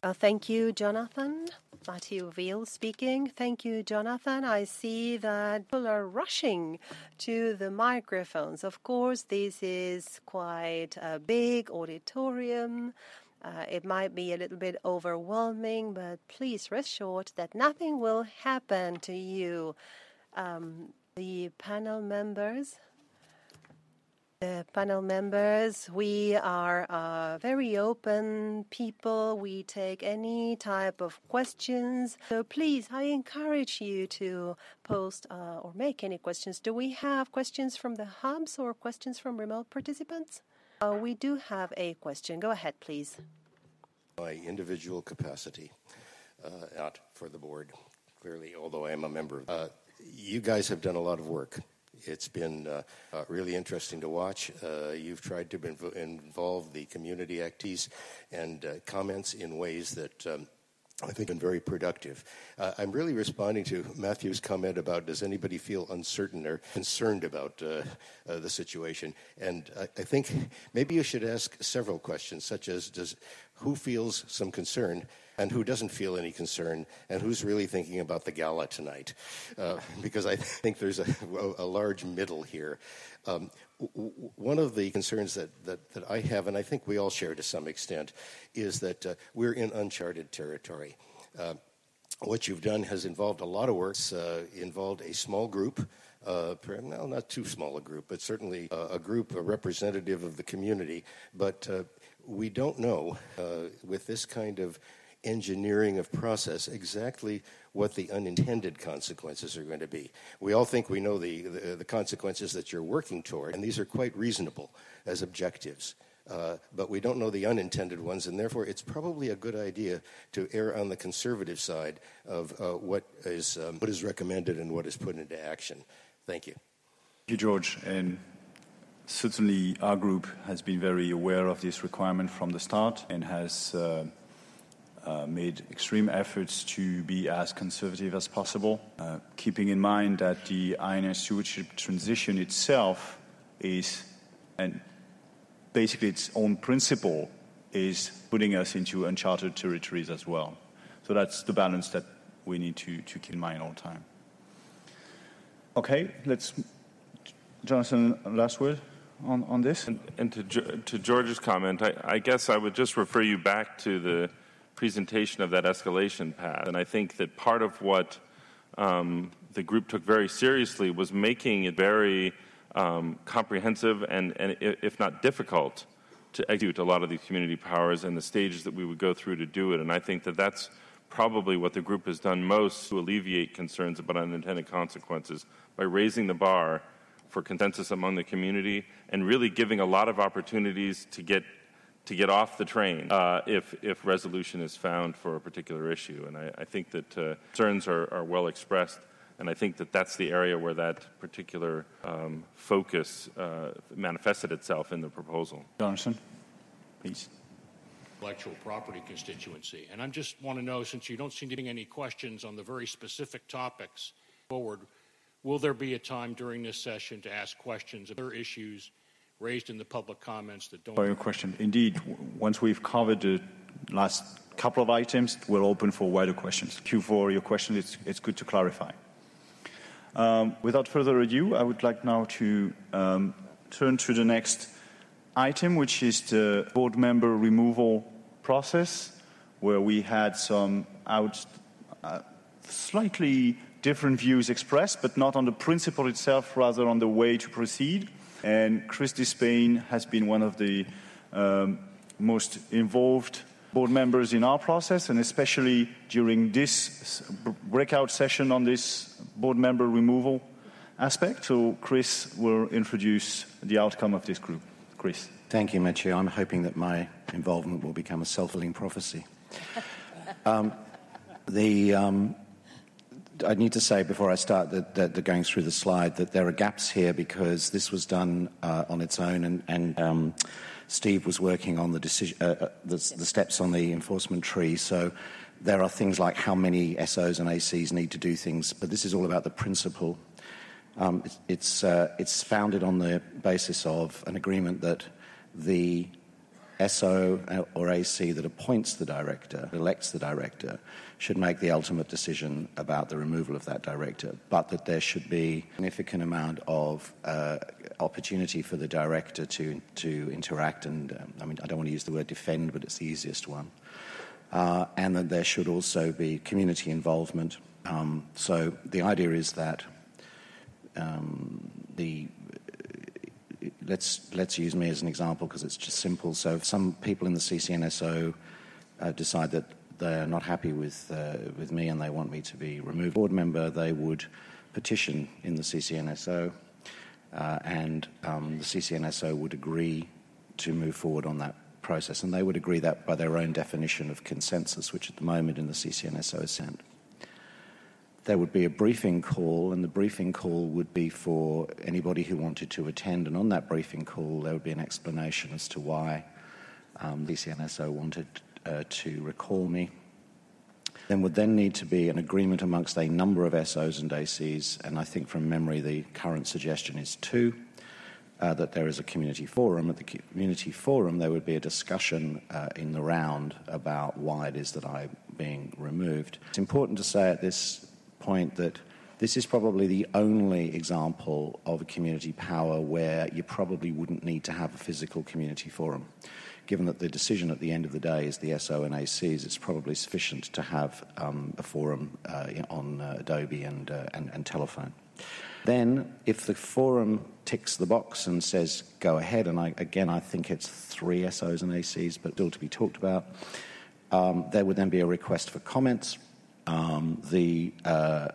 Uh, thank you, Jonathan. Matthew Veal speaking. Thank you, Jonathan. I see that people are rushing to the microphones. Of course, this is quite a big auditorium. Uh, it might be a little bit overwhelming, but please rest assured that nothing will happen to you. Um, the panel members... The panel members, we are uh, very open people. We take any type of questions. So please, I encourage you to post uh, or make any questions. Do we have questions from the hubs or questions from remote participants? Uh, we do have a question. Go ahead, please. My individual capacity uh, out for the board, clearly, although I am a member. Uh, you guys have done a lot of work. It's been uh, uh, really interesting to watch. Uh, you've tried to inv- involve the community activities and uh, comments in ways that um, I think have been very productive. Uh, I'm really responding to Matthew's comment about does anybody feel uncertain or concerned about uh, uh, the situation. And I, I think maybe you should ask several questions, such as does who feels some concern and who doesn't feel any concern, and who's really thinking about the gala tonight. Uh, because I think there's a, a large middle here. Um, w- one of the concerns that, that, that I have, and I think we all share to some extent, is that uh, we're in uncharted territory. Uh, what you've done has involved a lot of work. It's uh, involved a small group, uh, well, not too small a group, but certainly uh, a group, a representative of the community. But uh, we don't know, uh, with this kind of engineering of process, exactly what the unintended consequences are going to be. We all think we know the, the, the consequences that you're working toward, and these are quite reasonable as objectives. Uh, but we don't know the unintended ones, and therefore it's probably a good idea to err on the conservative side of uh, what is um, what is recommended and what is put into action. Thank you. Thank you, George. And certainly our group has been very aware of this requirement from the start and has uh, Uh, made extreme efforts to be as conservative as possible, uh, keeping in mind that the I N S stewardship transition itself is, and basically its own principle, is putting us into uncharted territories as well. So that's the balance that we need to, to keep in mind all the time. Okay, let's, Jonathan, last word on, on this? And, and to, to George's comment, I, I guess I would just refer you back to the presentation of that escalation path. And I think that part of what um, the group took very seriously was making it very um, comprehensive and, and, if not difficult, to execute a lot of these community powers and the stages that we would go through to do it. And I think that that's probably what the group has done most to alleviate concerns about unintended consequences by raising the bar for consensus among the community and really giving a lot of opportunities to get to get off the train uh, if, if resolution is found for a particular issue. And I, I think that uh, concerns are, are well expressed, and I think that that's the area where that particular um, focus uh, manifested itself in the proposal. Jonathan, please. Intellectual property constituency. And I just want to know, since you don't seem to be any questions on the very specific topics forward, will there be a time during this session to ask questions of other issues raised in the public comments that don't... For your question, indeed, once we've covered the last couple of items, we're open for wider questions. Thank you for your question. It's, it's good to clarify. Um, without further ado, I would like now to um, turn to the next item, which is the board member removal process, where we had some out, uh, slightly different views expressed, but not on the principle itself, rather on the way to proceed. And Chris Despain has been one of the um, most involved board members in our process, and especially during this breakout session on this board member removal aspect. So Chris will introduce the outcome of this group. Chris. Thank you, Mathieu. I'm hoping that my involvement will become a self-fulfilling prophecy. um, the... Um, I need to say before I start that, that, that going through the slide that there are gaps here because this was done uh, on its own, and, and um, Steve was working on the, decision, uh, the, the steps on the enforcement tree. So there are things like how many S Os and A Cs need to do things, but this is all about the principle. Um, it's it's, uh, it's founded on the basis of an agreement that the S O or A C that appoints the director, elects the director, should make the ultimate decision about the removal of that director, but that there should be a significant amount of uh, opportunity for the director to, to interact and, um, I mean, I don't want to use the word defend, but it's the easiest one. Uh, and that there should also be community involvement. Um, so the idea is that um, the let's let's use me as an example because it's just simple. So if some people in the C C N S O uh, decide that they're not happy with uh, with me and they want me to be removed board member, they would petition in the C C N S O, uh, and um, the C C N S O would agree to move forward on that process, and they would agree that by their own definition of consensus, which at the moment in the C C N S O is sent. There would be a briefing call, and the briefing call would be for anybody who wanted to attend, and on that briefing call there would be an explanation as to why um, the C C N S O wanted uh, to recall me. There would then need to be an agreement amongst a number of S Os and A Cs, and I think from memory the current suggestion is two. Uh, that there is a community forum. At the community forum, there would be a discussion uh, in the round about why it is that I'm being removed. It's important to say at this point that this is probably the only example of a community power where you probably wouldn't need to have a physical community forum. Given that the decision at the end of the day is the S O and A Cs, it's probably sufficient to have um, a forum uh, on uh, Adobe and, uh, and, and telephone. Then, if the forum ticks the box and says, go ahead, and I, again, I think it's three S Os and A Cs, but still to be talked about, um, there would then be a request for comments. Um, the uh, uh,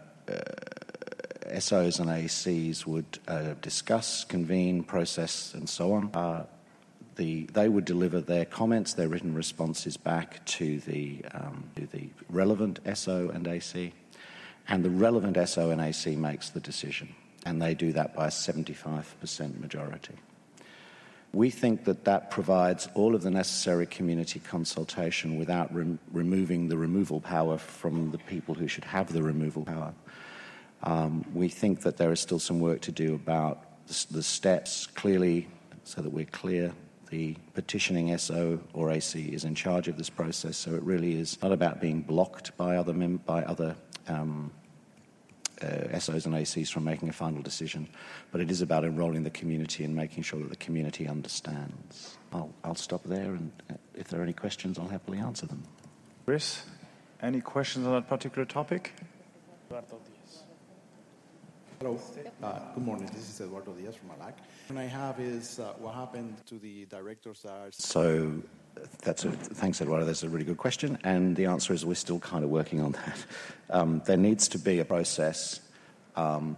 S Os and A Cs would uh, discuss, convene, process, and so on. Uh, the, they would deliver their comments, their written responses back to the, um, to the relevant S O and A C, and the relevant S O and A C makes the decision. And they do that by a seventy-five percent majority. We think that that provides all of the necessary community consultation without re- removing the removal power from the people who should have the removal power. Um, we think that there is still some work to do about the, the steps, clearly, so that we're clear. The petitioning S O or A C is in charge of this process, so it really is not about being blocked by other mem- by other um, Uh, S Os and A Cs from making a final decision, but it is about enrolling the community and making sure that the community understands. I'll, I'll stop there, and if there are any questions, I'll happily answer them. Chris, any questions on that particular topic? Eduardo Diaz. Hello. Uh, good morning. This is Eduardo Diaz from ALAC. What I have is uh, what happened to the directors that are... So that's a, thanks, Eduardo. That's a really good question, and the answer is we're still kind of working on that. Um, there needs to be a process. Um,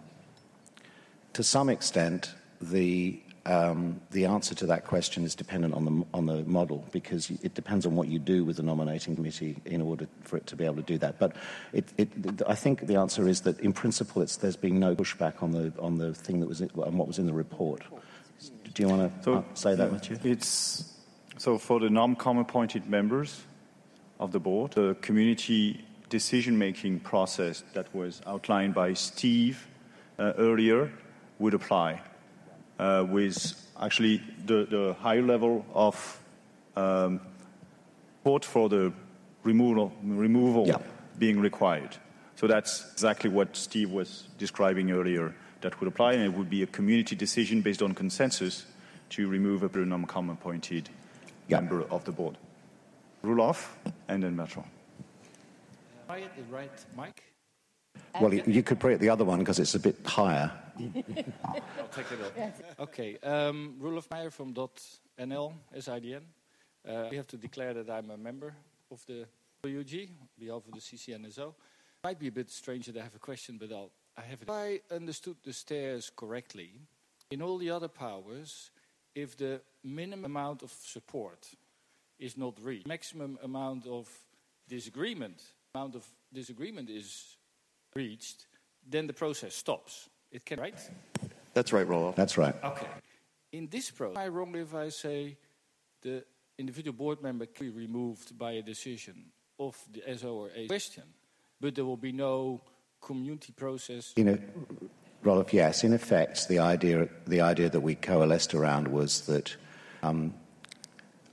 to some extent, the um, the answer to that question is dependent on the on the model, because it depends on what you do with the nominating committee in order for it to be able to do that. But it, it, I think the answer is that in principle, it's, there's been no pushback on the on the thing that was on what was in the report. Do you want to so, say that, Mathieu? It's so for the NomCom appointed members of the board, the community decision-making process that was outlined by Steve uh, earlier would apply, uh, with actually the, the high level of um, support for the removal, removal yeah. being required. So that's exactly what Steve was describing earlier. That would apply, and it would be a community decision based on consensus to remove a NomCom appointed yeah. member of the board. Roelof, and then Bertrand. Am I at the right mic? Well, you, you could put it the other one because it's a bit higher. I'll take it up. Okay, um, Roelof Meijer from .N L, S I D N. Uh, we have to declare that I'm a member of the W G, on behalf of the C C N S O. It might be a bit strange that I have a question, but I'll, I have it. If I understood the stairs correctly, in all the other powers, if the minimum amount of support is not reached, maximum amount of disagreement, amount of disagreement is reached, then the process stops. It can, right? That's right, Roelof. That's right. Okay. In this process, am I wrong if I say the individual board member can be removed by a decision of the S O or A question, but there will be no community process? You know, Roelof, yes. In effect, the idea the idea that we coalesced around was that um,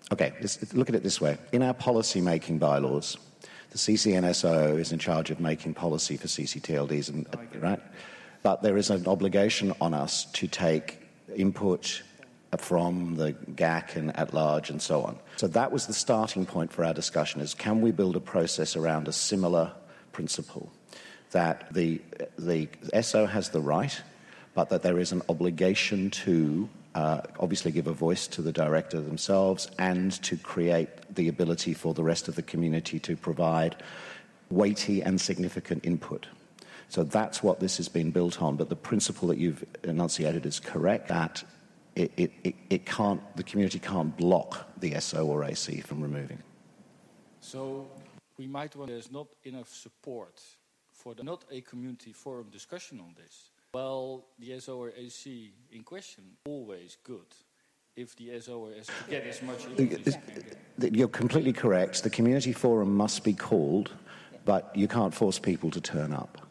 Okay, let's look at it this way. In our policy-making bylaws, the C C N S O is in charge of making policy for C C T L Ds, and, right? But there is an obligation on us to take input from the G A C and at large and so on. So that was the starting point for our discussion, is can we build a process around a similar principle, that the, the S O has the right, but that there is an obligation to uh, obviously give a voice to the director themselves and to create the ability for the rest of the community to provide weighty and significant input. So that's what this has been built on. But the principle that you've enunciated is correct, that it, it, it, it can't, the community can't block the S O or A C from removing. So we might want there's not enough support for the, not a community forum discussion on this. Well, the S O or A C in question, always good. If the S O or A C get as much input as you can get. You're completely correct. The community forum must be called, but you can't force people to turn up.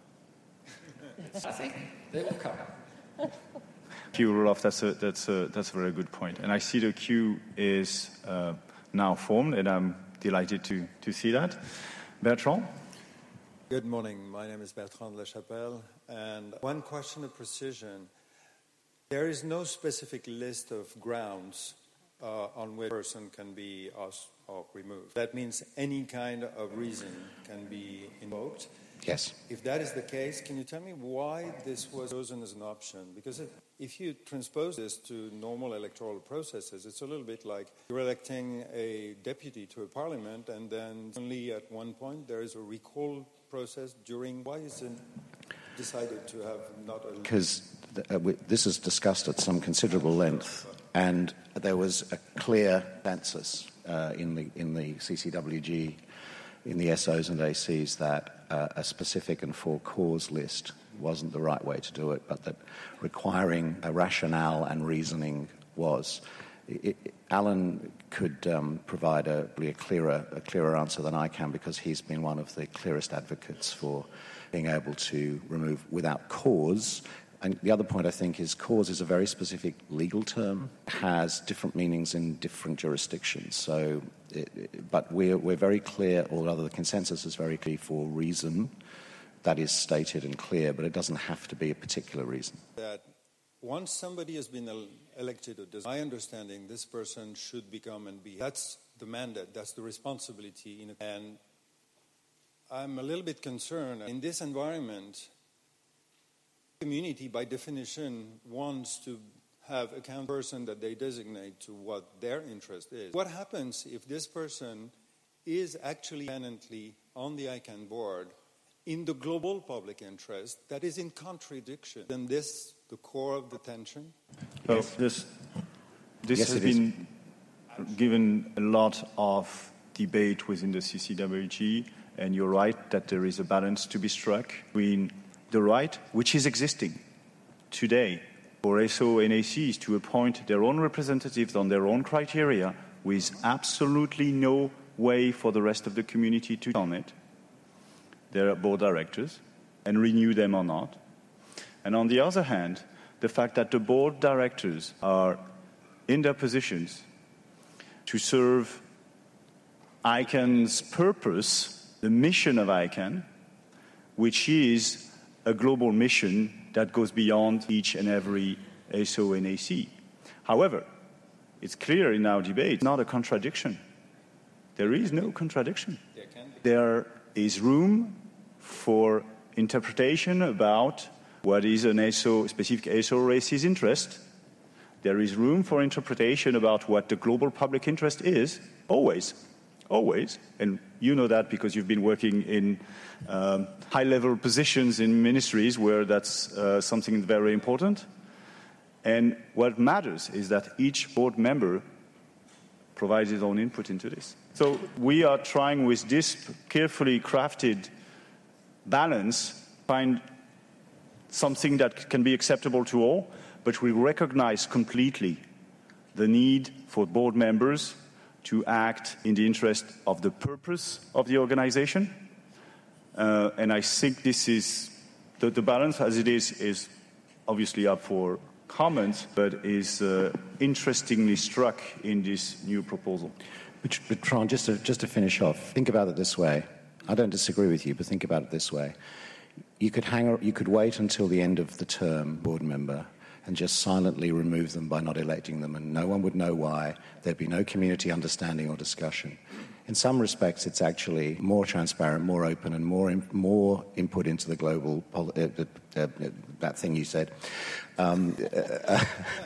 I think they will come. Thank you, Roloff. That's a, that's, a, that's a very good point. And I see the queue is uh, now formed, and I'm delighted to, to see that. Bertrand? Good morning. My name is Bertrand Lachapelle, and one question of precision. There is no specific list of grounds uh, on which a person can be asked or removed. That means any kind of reason can be invoked. Yes. If that is the case, can you tell me why this was chosen as an option? Because if, if you transpose this to normal electoral processes, it's a little bit like you're electing a deputy to a parliament, and then only at one point there is a recall process during. Why is it decided to have not a... Because uh, this is discussed at some considerable length, and there was a clear consensus uh, in the in the C C W G, in the S Os and A Cs, that uh, a specific and for-cause list wasn't the right way to do it, but that requiring a rationale and reasoning was. It, it, Alan could um, provide a, a clearer a clearer answer than I can, because he's been one of the clearest advocates for being able to remove without cause. And the other point, I think, is cause is a very specific legal term, has different meanings in different jurisdictions. So, it, it, but we're, we're very clear, or rather the consensus is very clear for reason that is stated and clear, but it doesn't have to be a particular reason. That once somebody has been elected, or does, my understanding, this person should become and be. That's the mandate, that's the responsibility. In a, and I'm a little bit concerned in this environment. Community, by definition, wants to have a count person that they designate to what their interest is. What happens if this person is actually permanently on the I CANN board in the global public interest that is in contradiction? Then this the core of the tension? So yes. this, this yes, has been is. given a lot of debate within the C C W G, and you're right that there is a balance to be struck between the right, which is existing today, for S O and A Cs to appoint their own representatives on their own criteria, with absolutely no way for the rest of the community to on it, their board directors, and renew them or not. And on the other hand, the fact that the board directors are in their positions to serve I CANN's purpose, the mission of I CANN, which is a global mission that goes beyond each and every S O and A C. However, it's clear in our debate, it's not a contradiction. There is no contradiction. There can be. There is room for interpretation about what is an S O, specific S O or A C's interest. There is room for interpretation about what the global public interest is, always. Always, and you know that because you've been working in um, high-level positions in ministries where that's uh, something very important. And what matters is that each board member provides his own input into this. So we are trying with this carefully crafted balance find something that can be acceptable to all, but we recognize completely the need for board members to act in the interest of the purpose of the organization. Uh, and I think this is, the, the balance as it is, is obviously up for comments, but is uh, interestingly struck in this new proposal. But, but Tron, just to, just to finish off, think about it this way. I don't disagree with you, but think about it this way. You could hang, you could wait until the end of the term, board member, and just silently remove them by not electing them, and no one would know why. There'd be no community understanding or discussion. In some respects, it's actually more transparent, more open, and more in, more input into the global pol- uh, uh, uh, that thing you said. Um, uh,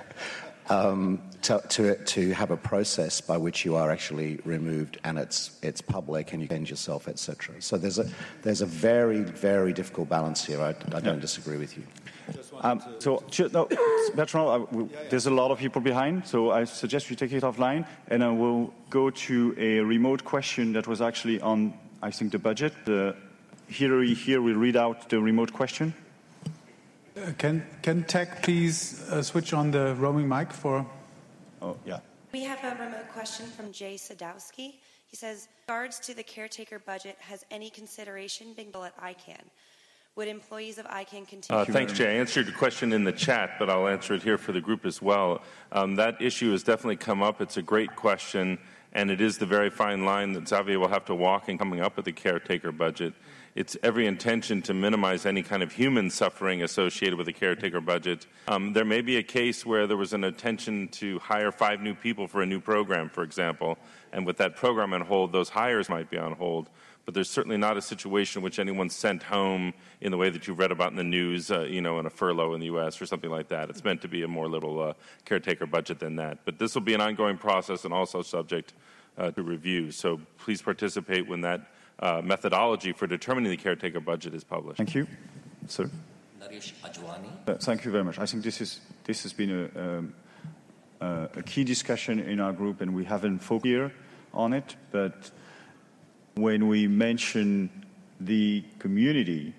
um, to, to to have a process by which you are actually removed, and it's it's public, and you change yourself, et cetera. So there's a there's a very very difficult balance here. I, I don't disagree with you. Um, so, no, Bertrand, uh, there's a lot of people behind, so I suggest we take it offline, and I will go to a remote question that was actually on, I think, the budget. Uh, Hilary here will read out the remote question. Uh, can can tech please uh, switch on the roaming mic for? Oh yeah. We have a remote question from Jay Sadowski. He says, "In regards to the caretaker budget, has any consideration been given at I CANN? Would employees of I CANN continue?" Uh, thanks, Jay. I answered your question in the chat, but I'll answer it here for the group as well. Um, that issue has definitely come up. It's a great question, and it is the very fine line that Xavier will have to walk in coming up with the caretaker budget. It's every intention to minimize any kind of human suffering associated with the caretaker budget. Um, there may be a case where there was an intention to hire five new people for a new program, for example, and with that program on hold, those hires might be on hold. But there's certainly not a situation in which anyone's sent home in the way that you've read about in the news, uh, you know, in a furlough in the U S or something like that. It's meant to be a more little uh, caretaker budget than that. But this will be an ongoing process and also subject uh, to review. So please participate when that uh, methodology for determining the caretaker budget is published. Thank you. Sir? Naresh Ajwani. Uh, thank you very much. I think this is this has been a, um, uh, a key discussion in our group, and we haven't focused here on it, but when we mention the community,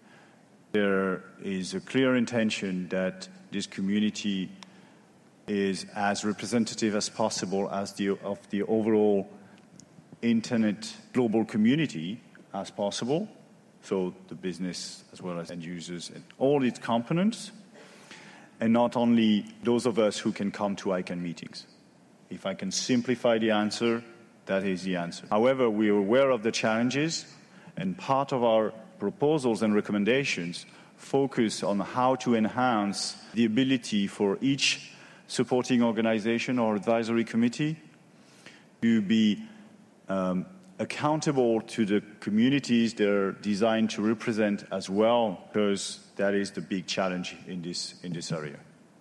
there is a clear intention that this community is as representative as possible as the, of the overall internet global community as possible, so the business as well as end users and all its components, and not only those of us who can come to I CANN meetings. If I can simplify the answer, that is the answer. However, we are aware of the challenges, and part of our proposals and recommendations focus on how to enhance the ability for each supporting organization or advisory committee to be um, accountable to the communities they're designed to represent as well, because that is the big challenge in this in this area.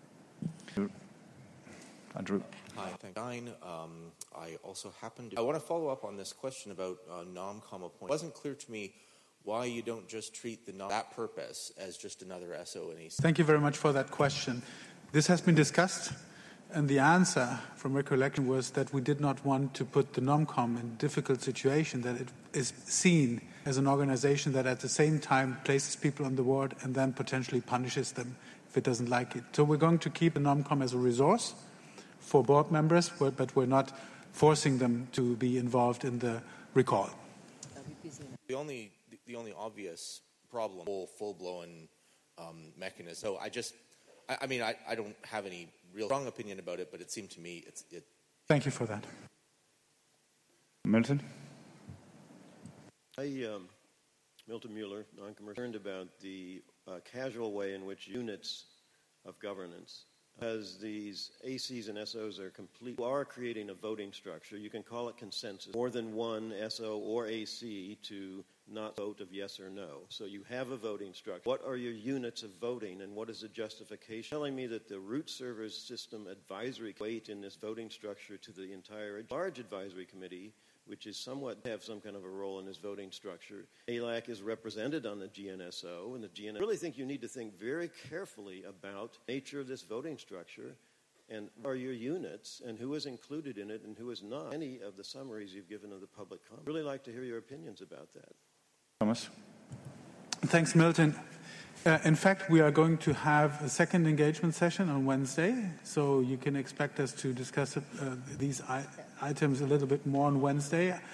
Andrew. Hi, thank you. Um, I also happen to... I want to follow up on this question about uh, NOMCOM appointment. It wasn't clear to me why you don't just treat the nom- that purpose as just another S O N E C. Thank you very much for that question. This has been discussed, and the answer from recollection was that we did not want to put the NOMCOM in a difficult situation, that it is seen as an organization that at the same time places people on the board and then potentially punishes them if it doesn't like it. So we're going to keep the NOMCOM as a resource for board members, but we're not forcing them to be involved in the recall. The only, the only obvious problem, full, full-blown um, mechanism. So I just, I, I mean, I, I don't have any real strong opinion about it, but it seemed to me it's. It. Thank you for that. Milton. I, um, Milton Mueller, non-commercial, concerned about the uh, casual way in which units of governance, as these A Cs and S Os are complete, you are creating a voting structure. You can call it consensus. More than one S O or A C to not vote of yes or no. So you have a voting structure. What are your units of voting, and what is the justification? Telling me that the root servers system advisory weight in this voting structure to the entire large advisory committee, which is somewhat have some kind of a role in this voting structure. A L A C is represented on the G N S O, and the G N S O. I really think you need to think very carefully about the nature of this voting structure, and are your units, and who is included in it, and who is not. Any of the summaries you've given of the public comment. I'd really like to hear your opinions about that. Thomas. Thanks, Milton. Uh, in fact, we are going to have a second engagement session on Wednesday, so you can expect us to discuss uh, these I- items a little bit more on Wednesday.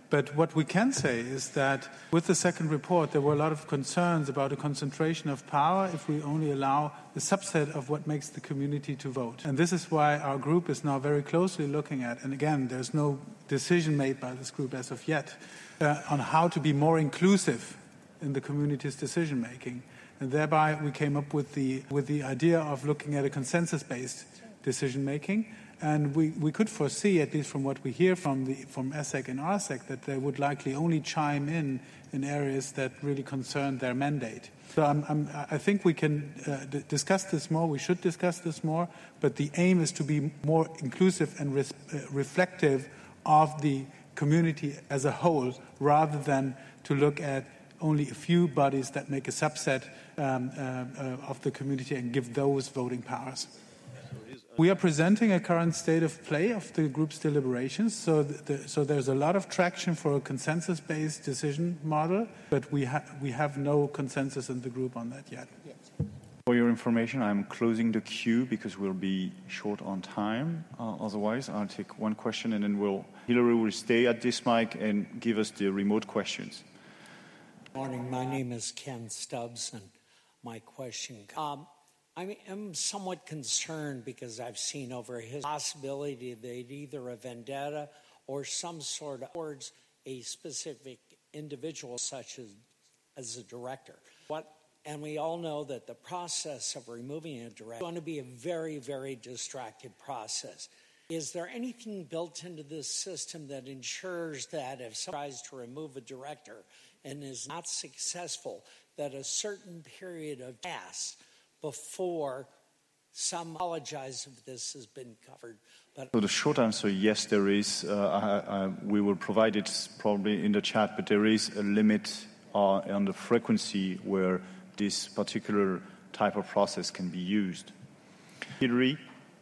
But what we can say is that with the second report, there were a lot of concerns about a concentration of power if we only allow a subset of what makes the community to vote. And this is why our group is now very closely looking at, and again, there's no decision made by this group as of yet, uh, on how to be more inclusive in the community's decision making. And thereby we came up with the, with the idea of looking at a consensus-based decision making. And we, we could foresee, at least from what we hear from the from E S E C and R S E C, that they would likely only chime in in areas that really concern their mandate. So I'm, I'm, I think we can uh, d- discuss this more. We should discuss this more. But the aim is to be more inclusive and res- uh, reflective of the community as a whole, rather than to look at only a few bodies that make a subset um, uh, uh, of the community and give those voting powers. We are presenting a current state of play of the group's deliberations, so the, so there's a lot of traction for a consensus-based decision model, but we, ha- we have no consensus in the group on that yet. For your information, I'm closing the queue because we'll be short on time. Uh, otherwise, I'll take one question and then we'll, Hillary will stay at this mic and give us the remote questions. Morning, my name is Ken Stubbs, and my question. Um, I am somewhat concerned because I've seen over his possibility that either a vendetta or some sort of towards a specific individual, such as as a director. What, and we all know that the process of removing a director is going to be a very, very distracted process. Is there anything built into this system that ensures that if someone tries to remove a director and is not successful, that a certain period of pass before some apologize if this has been covered? But so the short answer, yes, there is. Uh, I, I, we will provide it probably in the chat, but there is a limit uh, on the frequency where this particular type of process can be used. Hillary?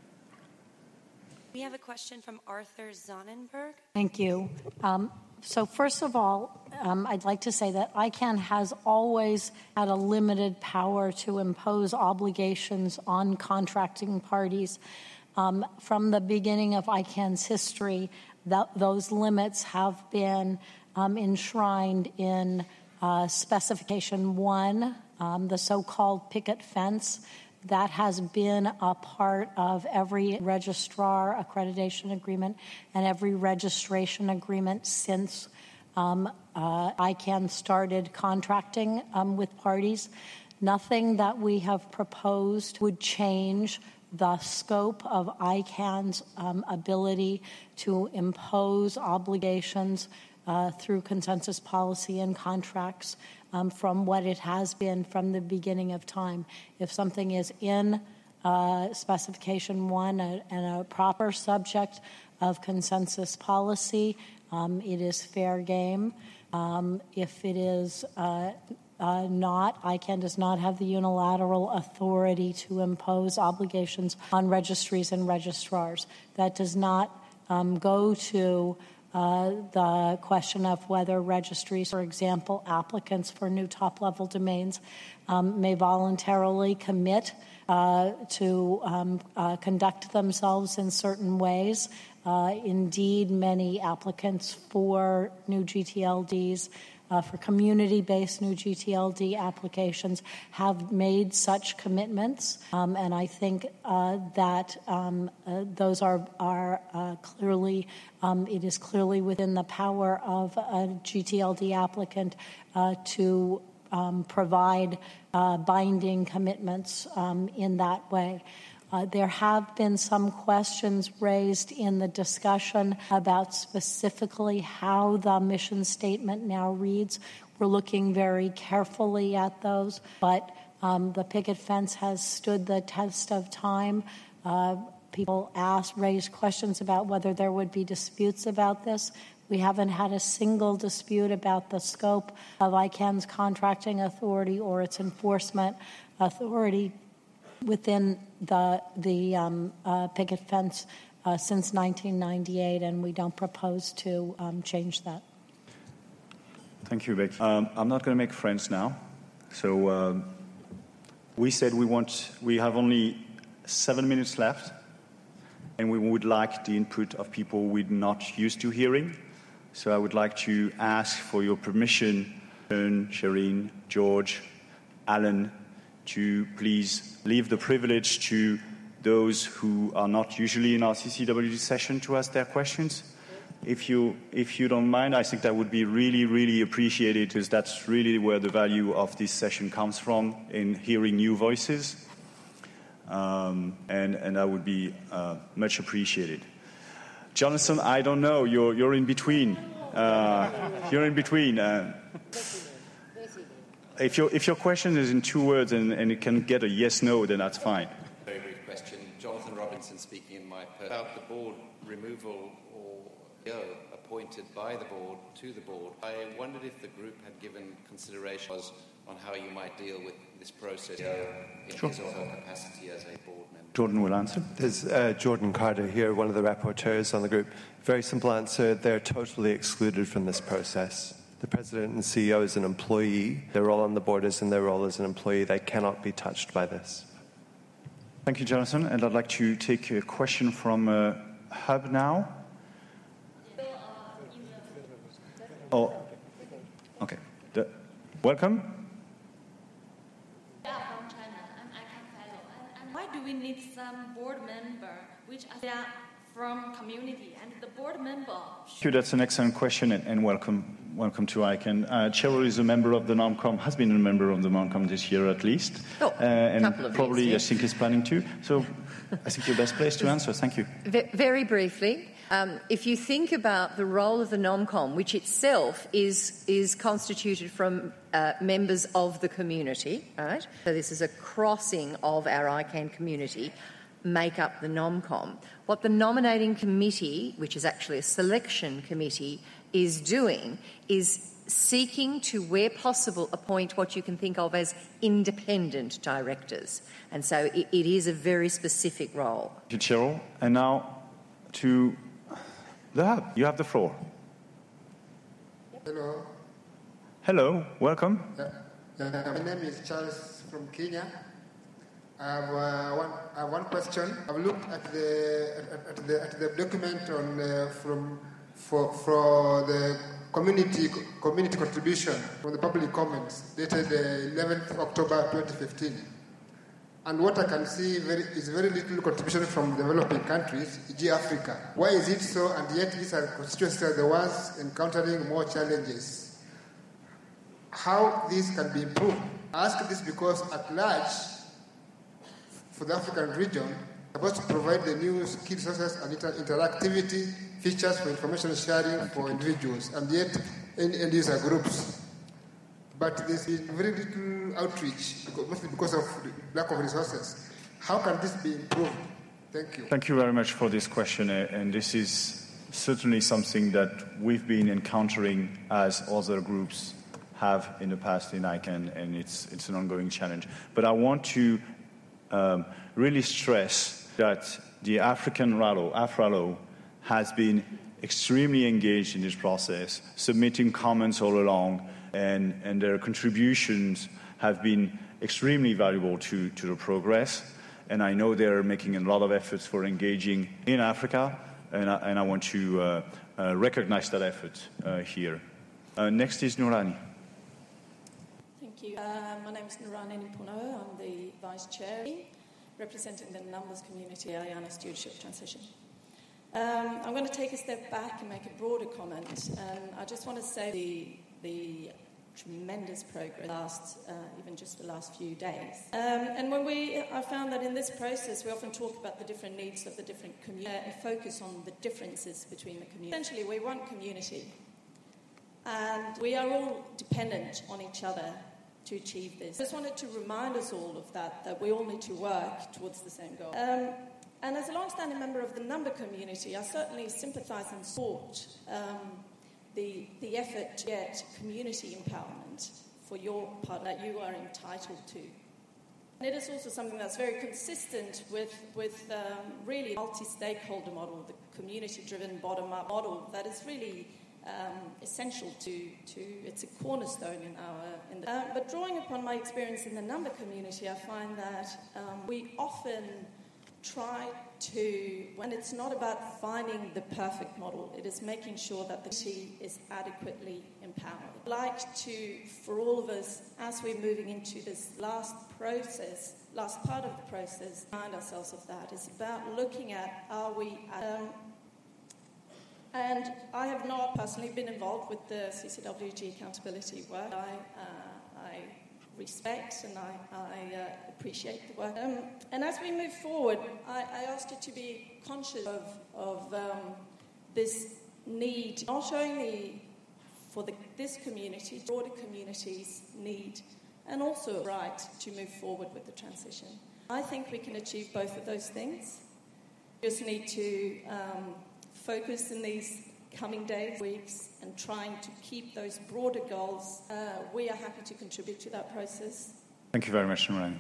We have a question from Arthur Sonnenberg. Thank you. Um, so first of all, um, I'd like to say that I CANN has always had a limited power to impose obligations on contracting parties. Um, from the beginning of I CANN's history, that, those limits have been um, enshrined in uh, Specification one, um, the so-called picket fence. That has been a part of every registrar accreditation agreement and every registration agreement since um, uh, I CANN started contracting um, with parties. Nothing that we have proposed would change the scope of I CANN's um, ability to impose obligations uh, through consensus policy and contracts um, from what it has been from the beginning of time. If something is in uh, Specification one uh, and a proper subject of consensus policy, um, it is fair game. Um, if it is uh, Uh, not, I CANN does not have the unilateral authority to impose obligations on registries and registrars. That does not um, go to uh, the question of whether registries, for example, applicants for new top-level domains, um, may voluntarily commit uh, to um, uh, conduct themselves in certain ways. Uh, indeed, many applicants for new G T L Ds Uh, for community-based new G T L D applications have made such commitments, um, and I think uh, that um, uh, those are are uh, clearly um, it is clearly within the power of a G T L D applicant uh, to um, provide uh, binding commitments um, in that way. Uh, there have been some questions raised in the discussion about specifically how the mission statement now reads. We're looking very carefully at those, but um, the picket fence has stood the test of time. Uh, people asked, raised questions about whether there would be disputes about this. We haven't had a single dispute about the scope of I CANN's contracting authority or its enforcement authority within the the um, uh, picket fence uh, since nineteen ninety-eight, and we don't propose to um, change that. Thank you, Becky. Um, I'm not going to make friends now. So uh, we said we want. We have only seven minutes left, and we would like the input of people we're not used to hearing. So I would like to ask for your permission, Shireen, George, Alan, to please leave the privilege to those who are not usually in our C C W G session to ask their questions. If you, if you don't mind, I think that would be really, really appreciated, because that's really where the value of this session comes from, in hearing new voices. Um, and, and that would be uh, much appreciated. Jonathan, I don't know. You're, you're in between. Uh, you're in between. Uh, if, your, if your question is in two words and, and it can get a yes-no, then that's fine. Very brief question. Jonathan Robinson speaking in my person. About the board removal or appointed by the board to the board, I wondered if the group had given consideration on how you might deal with this process in Sure. his or her capacity as a board member. Jordan will answer. There's uh, Jordan Carter here, one of the rapporteurs on the group. Very simple answer. They're totally excluded from this process. The president and C E O is an employee. Their role on the board is in their role as an employee. They cannot be touched by this. Thank you, Jonathan. And I'd like to take a question from uh, Hub now. Oh, okay. The, welcome. Why do we need some board member which are from community and the board member? Thank you. That's an excellent question, and, and welcome, welcome to I C A N. Uh, Cheryl is a member of the NOMCOM, has been a member of the NOMCOM this year at least, oh, uh, and couple of probably years, yeah. I think is planning to. So I think you're best placed to answer. Thank you. V- very briefly. Um, if you think about the role of the NOMCOM, which itself is is constituted from uh, members of the community, right? So this is a crossing of our I C A N community, make up the NOMCOM. What the nominating committee, which is actually a selection committee, is doing is seeking to, where possible, appoint what you can think of as independent directors. And so it, it is a very specific role. Thank you, Cheryl. And now to the Hub. You have the floor. Hello. Hello. Welcome. Yeah. Yeah. My name is Charles from Kenya. I have, uh, one, I have one question. I've looked at the at, at the, at the document on uh, from for for the community community contribution from the public comments dated uh, eleventh of October twenty fifteen. And what I can see very, is very little contribution from developing countries, for example Africa. Why is it so? And yet these are constituencies are the ones encountering more challenges. How this can be improved? I ask this because at large, for the African region, we're supposed to provide the new skill sources and inter- interactivity features for information sharing for individuals and yet end user groups. But there's been very little outreach, mostly because of lack of resources. How can this be improved? Thank you. Thank you very much for this question, uh, and this is certainly something that we've been encountering as other groups have in the past in I C A N, and it's, it's an ongoing challenge. But I want to um, really stress that the African R A L O, AfRALO, has been extremely engaged in this process, submitting comments all along, and, and their contributions have been extremely valuable to, to the progress. And I know they're making a lot of efforts for engaging in Africa, and I, and I want to uh, uh, recognize that effort uh, here. Uh, next is Noorani. Thank you. Uh, my name is Noorani Nipuno. I'm the Vice Chair representing the Numbers Community Eliana Stewardship Transition. Um, I'm going to take a step back and make a broader comment. And I just want to say the, the tremendous progress last, uh, even just the last few days. Um, and when we, I found that in this process, we often talk about the different needs of the different communities and focus on the differences between the communities. Essentially, we want community. And we are all dependent on each other to achieve this. I just wanted to remind us all of that, that we all need to work towards the same goal. Um, and as a long-standing member of the Number community, I certainly sympathise and support um, the, the effort to get community empowerment for your part that you are entitled to. And it is also something that's very consistent with, with um, really multi-stakeholder model, the community-driven bottom-up model that is really Um, essential to, to, it's a cornerstone in our, in the, uh, but drawing upon my experience in the Number community, I find that um, we often try to, when it's not about finding the perfect model, it is making sure that the community is adequately empowered. I'd like to, for all of us, as we're moving into this last process, last part of the process, remind ourselves of that. It's about looking at, are we, um, and I have not personally been involved with the C C W G accountability work. I, uh, I respect and I, I uh, appreciate the work. Um, and as we move forward, I, I ask you to be conscious of, of um, this need, not only for the, this community, broader community's need, and also right to move forward with the transition. I think we can achieve both of those things. We just need to um, focus in these coming days, weeks, and trying to keep those broader goals. Uh, we are happy to contribute to that process. Thank you very much, Nurani.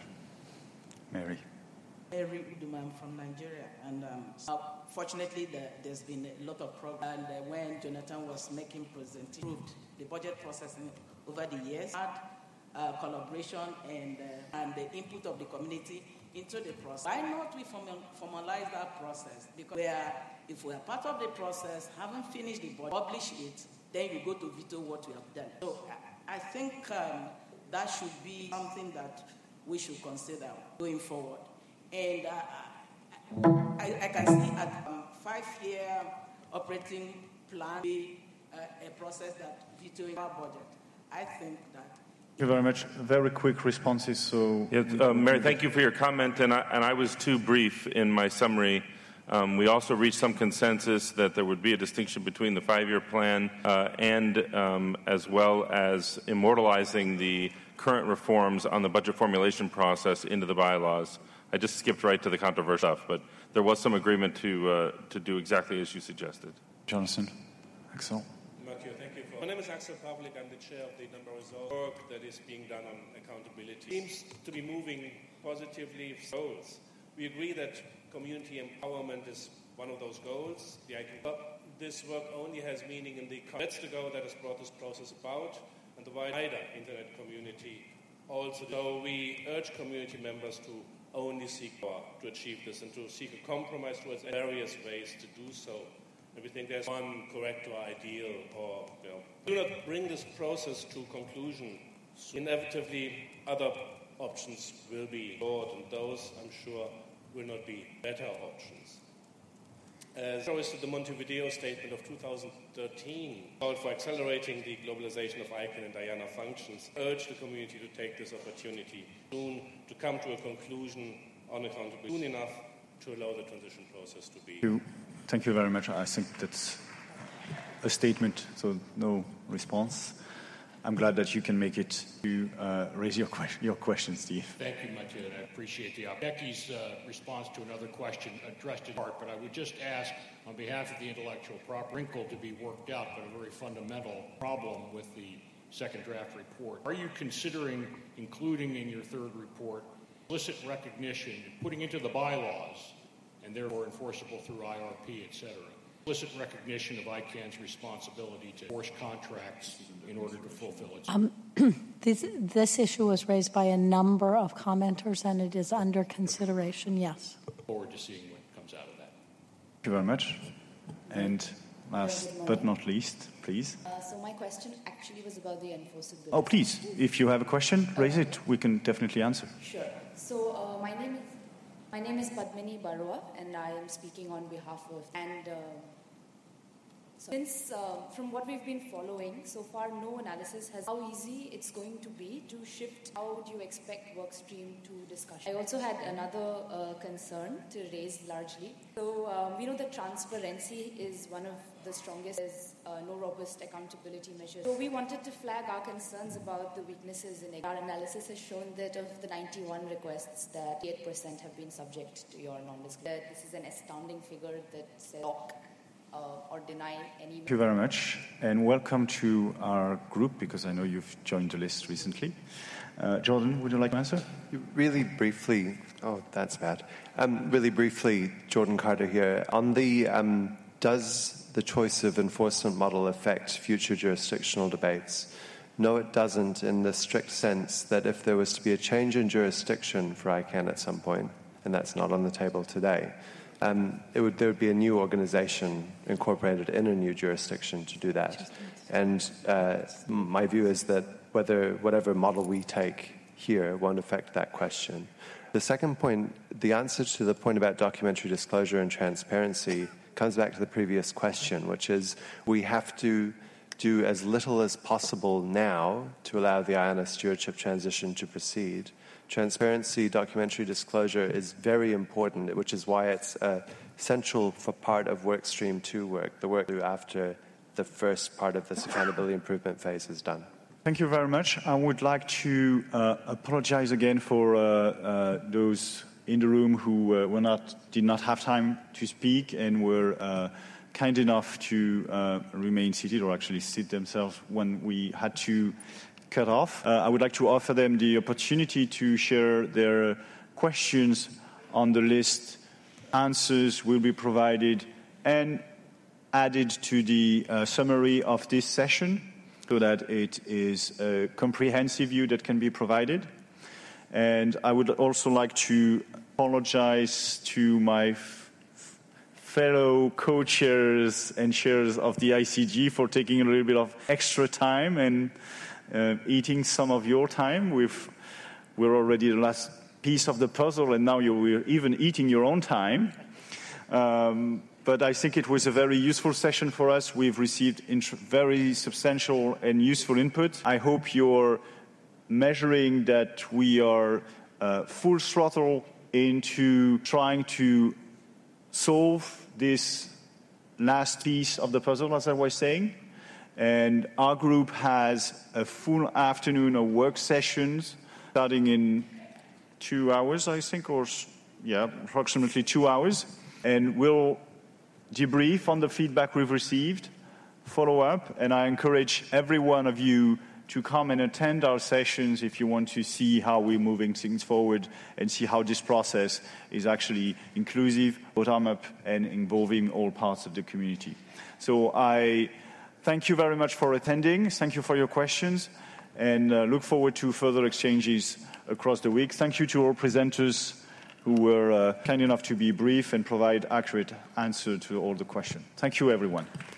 Mary. Mary Uduman from Nigeria. And um, uh, fortunately, the, there's been a lot of progress. And uh, when Jonathan was making presentation, the budget process over the years, had uh, collaboration and, uh, and the input of the community into the process. Why not we formalize that process? Because we are, if we are part of the process, haven't finished the budget, publish it, then you go to veto what we have done. So I, I think um, that should be something that we should consider going forward. And uh, I, I can see a um, five-year operating plan be uh, a process that vetoing our budget. I think that. Thank you very much. Very quick responses. So, yeah, uh, Mary, thank you for your comment, and I, and I was too brief in my summary. Um, we also reached some consensus that there would be a distinction between the five-year plan uh, and um, as well as immortalizing the current reforms on the budget formulation process into the bylaws. I just skipped right to the controversial stuff, but there was some agreement to uh, to do exactly as you suggested. Jonathan, Axel. Matthew, thank you. For... My name is Axel Pavlik. I'm the chair of the number of work that is being done on accountability. Seems to be moving positively goals. We agree that community empowerment is one of those goals. The idea, but this work only has meaning in the that's the goal that has brought this process about, and the wider internet community also. So we urge community members to only seek power to achieve this and to seek a compromise towards various ways to do so. And we think there's one correct or ideal, or you know, do not bring this process to conclusion. So inevitably, other options will be explored, and those, I'm sure, will not be better options. As always, to the Montevideo Statement of two thousand thirteen called for accelerating the globalization of I C A N and Diana functions, urge the community to take this opportunity soon to come to a conclusion on accountability soon enough to allow the transition process to be. Thank you, Thank you very much. I think that's a statement, so no response. I'm glad that you can make it to uh, raise your, que- your question, Steve. Thank you, Mathieu. I appreciate the opportunity. Becky's uh, response to another question addressed in part, but I would just ask, on behalf of the intellectual property, wrinkle to be worked out, but a very fundamental problem with the second draft report. Are you considering including in your third report explicit recognition, putting into the bylaws, and therefore enforceable through I R P, et cetera, explicit recognition of I C A N's responsibility to enforce contracts in order to fulfill its... Um, this, this issue was raised by a number of commenters, and it is under consideration, yes. Look forward to seeing what comes out of that. Thank you very much. And last but not least, please. Uh, so my question actually was about the enforceability. Oh, please, if you have a question, raise it. We can definitely answer. Sure. So uh, my name is my name is Padmini Barua, and I am speaking on behalf of and. Uh, So since, uh, from what we've been following, so far no analysis has how easy it's going to be to shift. How would you expect workstream to discussion? I also had another uh, concern to raise largely. So um, we know that transparency is one of the strongest, is uh, no robust accountability measures. So we wanted to flag our concerns about the weaknesses in it. Our analysis has shown that of the ninety-one requests, that eight percent have been subject to your non-disclosure. This is an astounding figure that says Uh, or deny any. Thank you very much, and welcome to our group, because I know you've joined the list recently. Uh, Jordan, would you like to answer? Really briefly, oh, that's bad. Um, really briefly, Jordan Carter here. On the, um, does the choice of enforcement model affect future jurisdictional debates? No, it doesn't, in the strict sense that if there was to be a change in jurisdiction for I C A N at some point, and that's not on the table today. Um, it would, there would be a new organization incorporated in a new jurisdiction to do that. And uh, my view is that whether whatever model we take here won't affect that question. The second point, the answer to the point about documentary disclosure and transparency comes back to the previous question, which is we have to do as little as possible now to allow the IONA stewardship transition to proceed. Transparency, documentary disclosure is very important, which is why it's uh, essential for part of work stream two work, the work after the first part of this accountability improvement phase is done. Thank you very much. I would like to uh, apologize again for uh, uh, those in the room who uh, were not, did not have time to speak and were uh, kind enough to uh, remain seated or actually sit themselves when we had to cut off. Uh, I would like to offer them the opportunity to share their questions on the list. Answers will be provided and added to the uh, summary of this session so that it is a comprehensive view that can be provided. And I would also like to apologize to my f- fellow co-chairs and chairs of the I C G for taking a little bit of extra time and uh, eating some of your time. We've, we're already the last piece of the puzzle, and now you're even eating your own time. Um, but I think it was a very useful session for us. We've received int- very substantial and useful input. I hope you're measuring that we are uh, full throttle into trying to solve this last piece of the puzzle, as I was saying. And our group has a full afternoon of work sessions starting in two hours, I think, or yeah, approximately two hours. And we'll debrief on the feedback we've received, follow up, and I encourage every one of you to come and attend our sessions if you want to see how we're moving things forward and see how this process is actually inclusive, bottom-up, and involving all parts of the community. So I thank you very much for attending. Thank you for your questions, and uh, look forward to further exchanges across the week. Thank you to all presenters who were uh, kind enough to be brief and provide accurate answer to all the questions. Thank you, everyone.